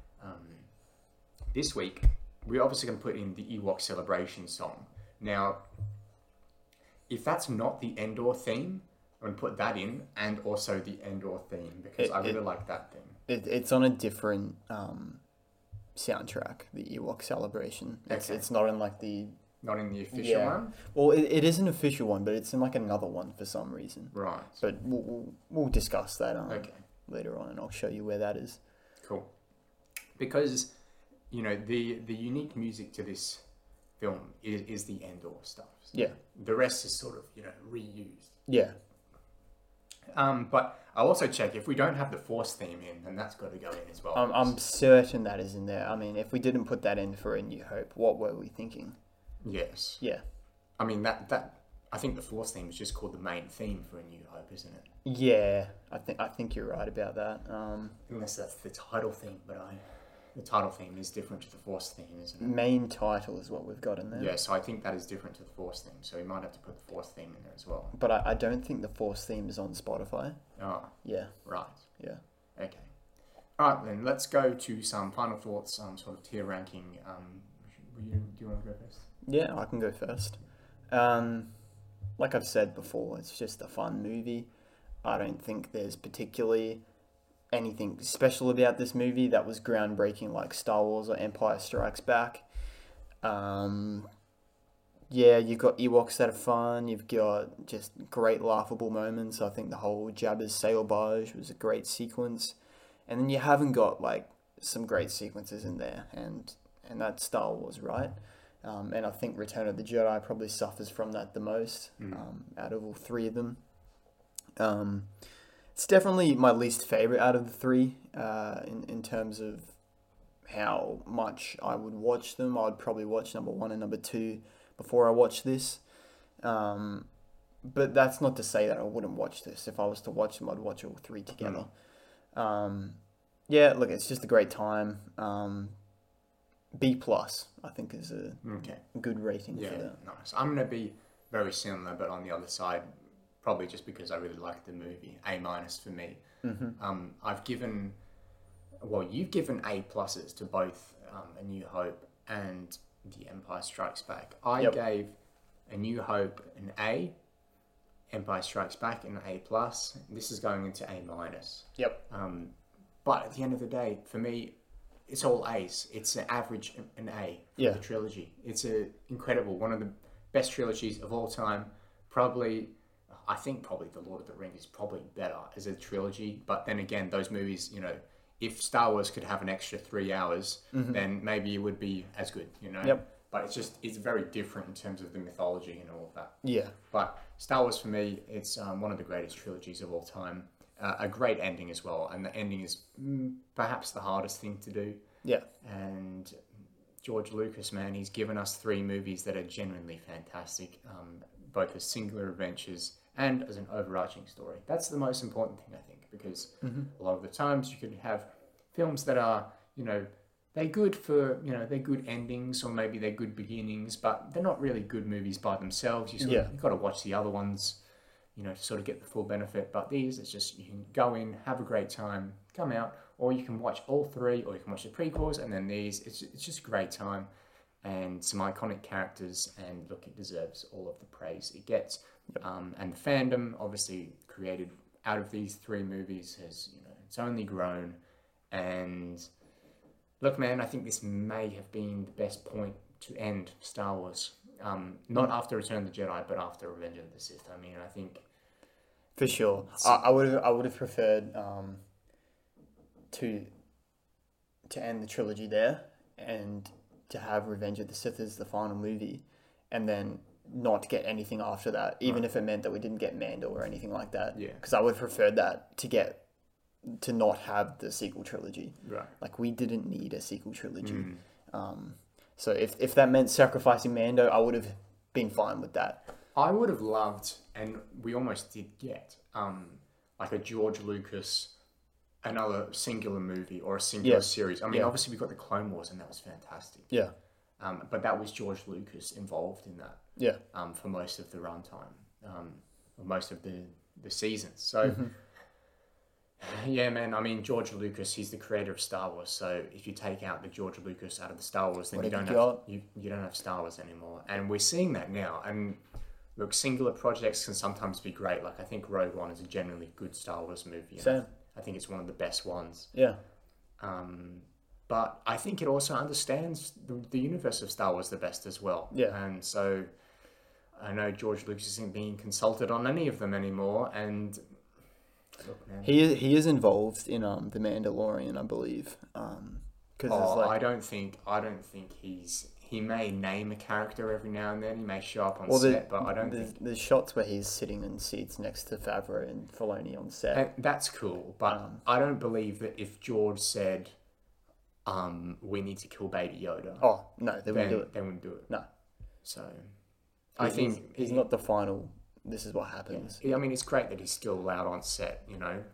Speaker 2: this week, we're obviously going to put in the Ewok Celebration song. Now, if that's not the Endor theme, I'm going to put that in, and also the Endor theme, because I really like that theme.
Speaker 3: It's on a different soundtrack, the Ewok Celebration. It's not in like the...
Speaker 2: Not in the official one?
Speaker 3: Well, it is an official one, but it's in like another one for some reason.
Speaker 2: Right.
Speaker 3: But we'll discuss that later on, and I'll show you where that is.
Speaker 2: Cool. Because, the unique music to this film is the Endor stuff. So
Speaker 3: Yeah.
Speaker 2: The rest is sort of, reused.
Speaker 3: Yeah.
Speaker 2: But I'll also check if we don't have the Force theme in, then that's got to go in as well.
Speaker 3: I'm certain that is in there. I mean, if we didn't put that in for A New Hope, what were we thinking?
Speaker 2: Yes.
Speaker 3: Yeah.
Speaker 2: I mean, that I think the Force theme is just called the main theme for A New Hope, isn't it?
Speaker 3: Yeah, I think you're right about that.
Speaker 2: Unless that's the title theme, but the title theme is different to the Force theme, isn't it?
Speaker 3: Main title is what we've got in there.
Speaker 2: Yeah, so I think that is different to the Force theme, so we might have to put the Force theme in there as well.
Speaker 3: But I don't think the Force theme is on Spotify.
Speaker 2: Oh,
Speaker 3: Yeah,
Speaker 2: right.
Speaker 3: yeah.
Speaker 2: Okay. All right, then let's go to some final thoughts, sort of tier ranking. Do you want to go first?
Speaker 3: Yeah, I can go first. Like I've said before, it's just a fun movie. I don't think there's particularly anything special about this movie that was groundbreaking like Star Wars or Empire Strikes Back. Yeah, you've got Ewoks that are fun. You've got just great laughable moments. I think the whole Jabba's sail barge was a great sequence. And then you haven't got like some great sequences in there, and that's Star Wars, right? And I think Return of the Jedi probably suffers from that the most out of all three of them. It's definitely my least favorite out of the three in terms of how much I would watch them. I'd probably watch number 1 and number 2 before I watch this. But that's not to say that I wouldn't watch this. If I was to watch them, I'd watch all three together. Yeah, look, it's just a great time. B+, I think, is a good rating for that.
Speaker 2: Nice. I'm going to be very similar, but on the other side, probably just because I really like the movie. A- for me. I've given... Well, you've given A+ to both A New Hope and The Empire Strikes Back. I gave A New Hope an A, Empire Strikes Back an A+. This is going into A-.
Speaker 3: Yep.
Speaker 2: But at the end of the day, for me, it's all A's. It's an average an A for the trilogy. It's incredible. One of the best trilogies of all time. I think probably The Lord of the Rings is probably better as a trilogy. But then again, those movies, if Star Wars could have an extra 3 hours, then maybe it would be as good,
Speaker 3: Yep.
Speaker 2: But it's very different in terms of the mythology and all of that.
Speaker 3: Yeah.
Speaker 2: But Star Wars, for me, it's one of the greatest trilogies of all time. A great ending as well. And the ending is perhaps the hardest thing to do.
Speaker 3: Yeah.
Speaker 2: And George Lucas, man, he's given us 3 movies that are genuinely fantastic, both as singular adventures and as an overarching story. That's the most important thing, I think, because a lot of the times you could have films that are, they're good for, they're good endings or maybe they're good beginnings, but they're not really good movies by themselves. You've got to watch the other ones to sort of get the full benefit. But these, it's just you can go in, have a great time, come out, or you can watch all three, or you can watch the prequels and then these. It's just a great time and some iconic characters, and look, it deserves all of the praise it gets. And the fandom, obviously created out of these three movies, has it's only grown. And look, man, I think this may have been the best point to end Star Wars. Not after Return of the Jedi, but after Revenge of the Sith. I mean, I think
Speaker 3: for sure, I would have preferred to end the trilogy there and to have Revenge of the Sith as the final movie, and then not get anything after that, even if it meant that we didn't get Mando or anything like that.
Speaker 2: Yeah.
Speaker 3: Because I would have preferred that to not have the sequel trilogy.
Speaker 2: Right.
Speaker 3: Like, we didn't need a sequel trilogy. So if that meant sacrificing Mando, I would have been fine with that.
Speaker 2: I would have loved, and we almost did get, like a George Lucas, another singular movie or a singular series. I mean, obviously we got the Clone Wars, and that was fantastic.
Speaker 3: Yeah.
Speaker 2: But that was George Lucas involved in that.
Speaker 3: Yeah.
Speaker 2: For most of the runtime, or most of the seasons. So, yeah, man. I mean, George Lucas, he's the creator of Star Wars. So if you take out the George Lucas out of the Star Wars, then you don't have Star Wars anymore. And we're seeing that now. And look, singular projects can sometimes be great. Like, I think Rogue One is a genuinely good Star Wars movie.
Speaker 3: Same.
Speaker 2: I think it's one of the best ones.
Speaker 3: Yeah.
Speaker 2: But I think it also understands the universe of Star Wars the best as well.
Speaker 3: Yeah.
Speaker 2: And so I know George Lucas isn't being consulted on any of them anymore. And look, man,
Speaker 3: he is involved in The Mandalorian, I believe.
Speaker 2: I don't think he may name a character every now and then. He may show up on set, but I don't think
Speaker 3: there's shots where he's sitting in seats next to Favreau and Filoni on set.
Speaker 2: And that's cool, but I don't believe that if George said, we need to kill Baby Yoda.
Speaker 3: Oh, no, they wouldn't do it.
Speaker 2: They wouldn't do it.
Speaker 3: No.
Speaker 2: So, I think
Speaker 3: he's not the final, this is what happens.
Speaker 2: Yeah. I mean, it's great that he's still allowed on set,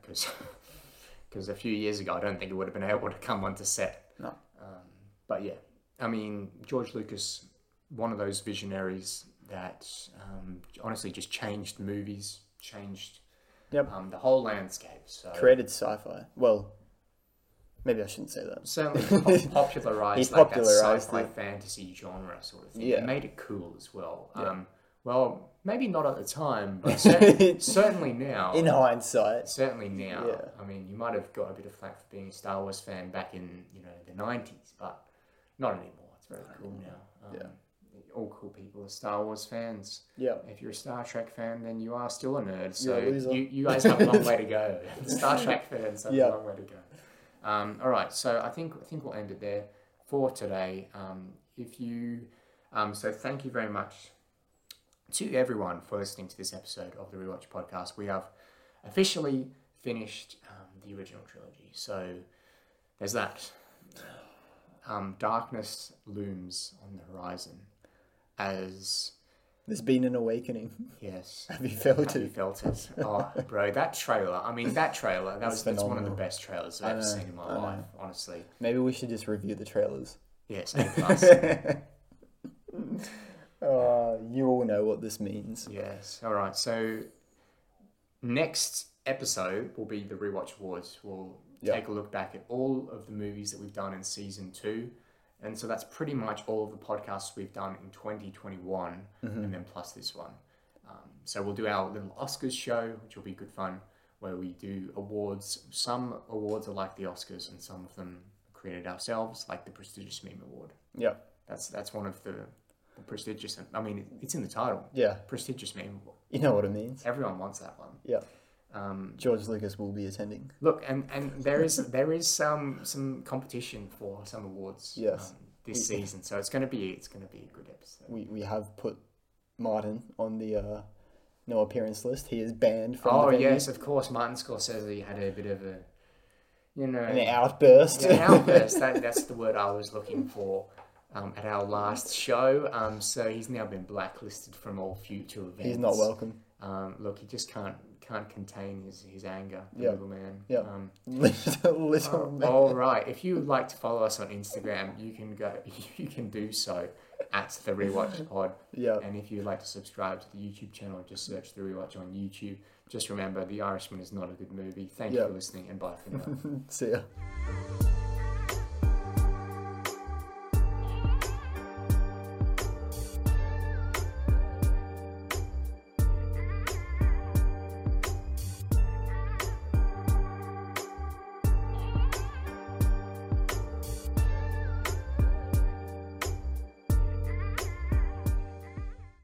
Speaker 2: because a few years ago, I don't think he would have been able to come onto set.
Speaker 3: No.
Speaker 2: But yeah, I mean, George Lucas, one of those visionaries that honestly just changed movies, changed the whole landscape. So
Speaker 3: created sci-fi. Well, maybe I shouldn't say that.
Speaker 2: Certainly popularized
Speaker 3: that
Speaker 2: sci-fi fantasy genre sort of thing.
Speaker 3: Yeah.
Speaker 2: It made it cool as well.
Speaker 3: Yeah.
Speaker 2: Well, maybe not at the time, but certainly now.
Speaker 3: In hindsight.
Speaker 2: Certainly now.
Speaker 3: Yeah.
Speaker 2: I mean, you might have got a bit of flack for being a Star Wars fan back in the 90s, but not anymore. It's very cool now. All cool people are Star Wars fans.
Speaker 3: Yeah.
Speaker 2: If you're a Star Trek fan, then you are still a nerd. So
Speaker 3: You're a loser.
Speaker 2: you guys have a long way to go. The Star Trek fans have a long way to go. All right, so I think we'll end it there for today. So thank you very much to everyone for listening to this episode of the Rewatch Podcast. We have officially finished the original trilogy. So there's that. Darkness looms on the horizon as...
Speaker 3: There's been an awakening.
Speaker 2: Yes.
Speaker 3: Have you felt
Speaker 2: Have you
Speaker 3: it?
Speaker 2: felt it? Oh, bro, that trailer, that's one of the best trailers I've ever seen in my life, honestly.
Speaker 3: Maybe we should just review the trailers.
Speaker 2: Yes, A+.
Speaker 3: You all know what this means.
Speaker 2: Yes. All right. So next episode will be the Rewatch Awards. We'll take a look back at all of the movies that we've done in season 2. And so that's pretty much all of the podcasts we've done in 2021, and then plus this one. So we'll do our little Oscars show, which will be good fun, where we do awards. Some awards are like the Oscars, and some of them are created ourselves, like the prestigious Meme Award.
Speaker 3: Yeah.
Speaker 2: That's one of the prestigious. I mean, it's in the title.
Speaker 3: Yeah.
Speaker 2: Prestigious Meme Award.
Speaker 3: You know what it means.
Speaker 2: Everyone wants that one.
Speaker 3: Yeah. George Lucas will be attending.
Speaker 2: Look, and there is some competition for some awards.
Speaker 3: Yes.
Speaker 2: This season, so it's gonna be a good episode.
Speaker 3: We have put Martin on the no appearance list. He is banned from the venue.
Speaker 2: Yes, of course. Martin Scorsese had a bit of a
Speaker 3: an outburst.
Speaker 2: Yeah, an outburst. That's the word I was looking for. At our last show, so he's now been blacklisted from all future events.
Speaker 3: He's not welcome.
Speaker 2: Look, he just can't contain his anger, the
Speaker 3: Yeah.
Speaker 2: little man.
Speaker 3: Yeah. Little man.
Speaker 2: All right. If you would like to follow us on Instagram, you can do so at the Rewatch Pod.
Speaker 3: Yeah.
Speaker 2: And if you'd like to subscribe to the YouTube channel, just search the Rewatch on YouTube. Just remember, The Irishman is not a good movie. Thank you
Speaker 3: Yeah.
Speaker 2: for listening, and bye for now.
Speaker 3: See ya.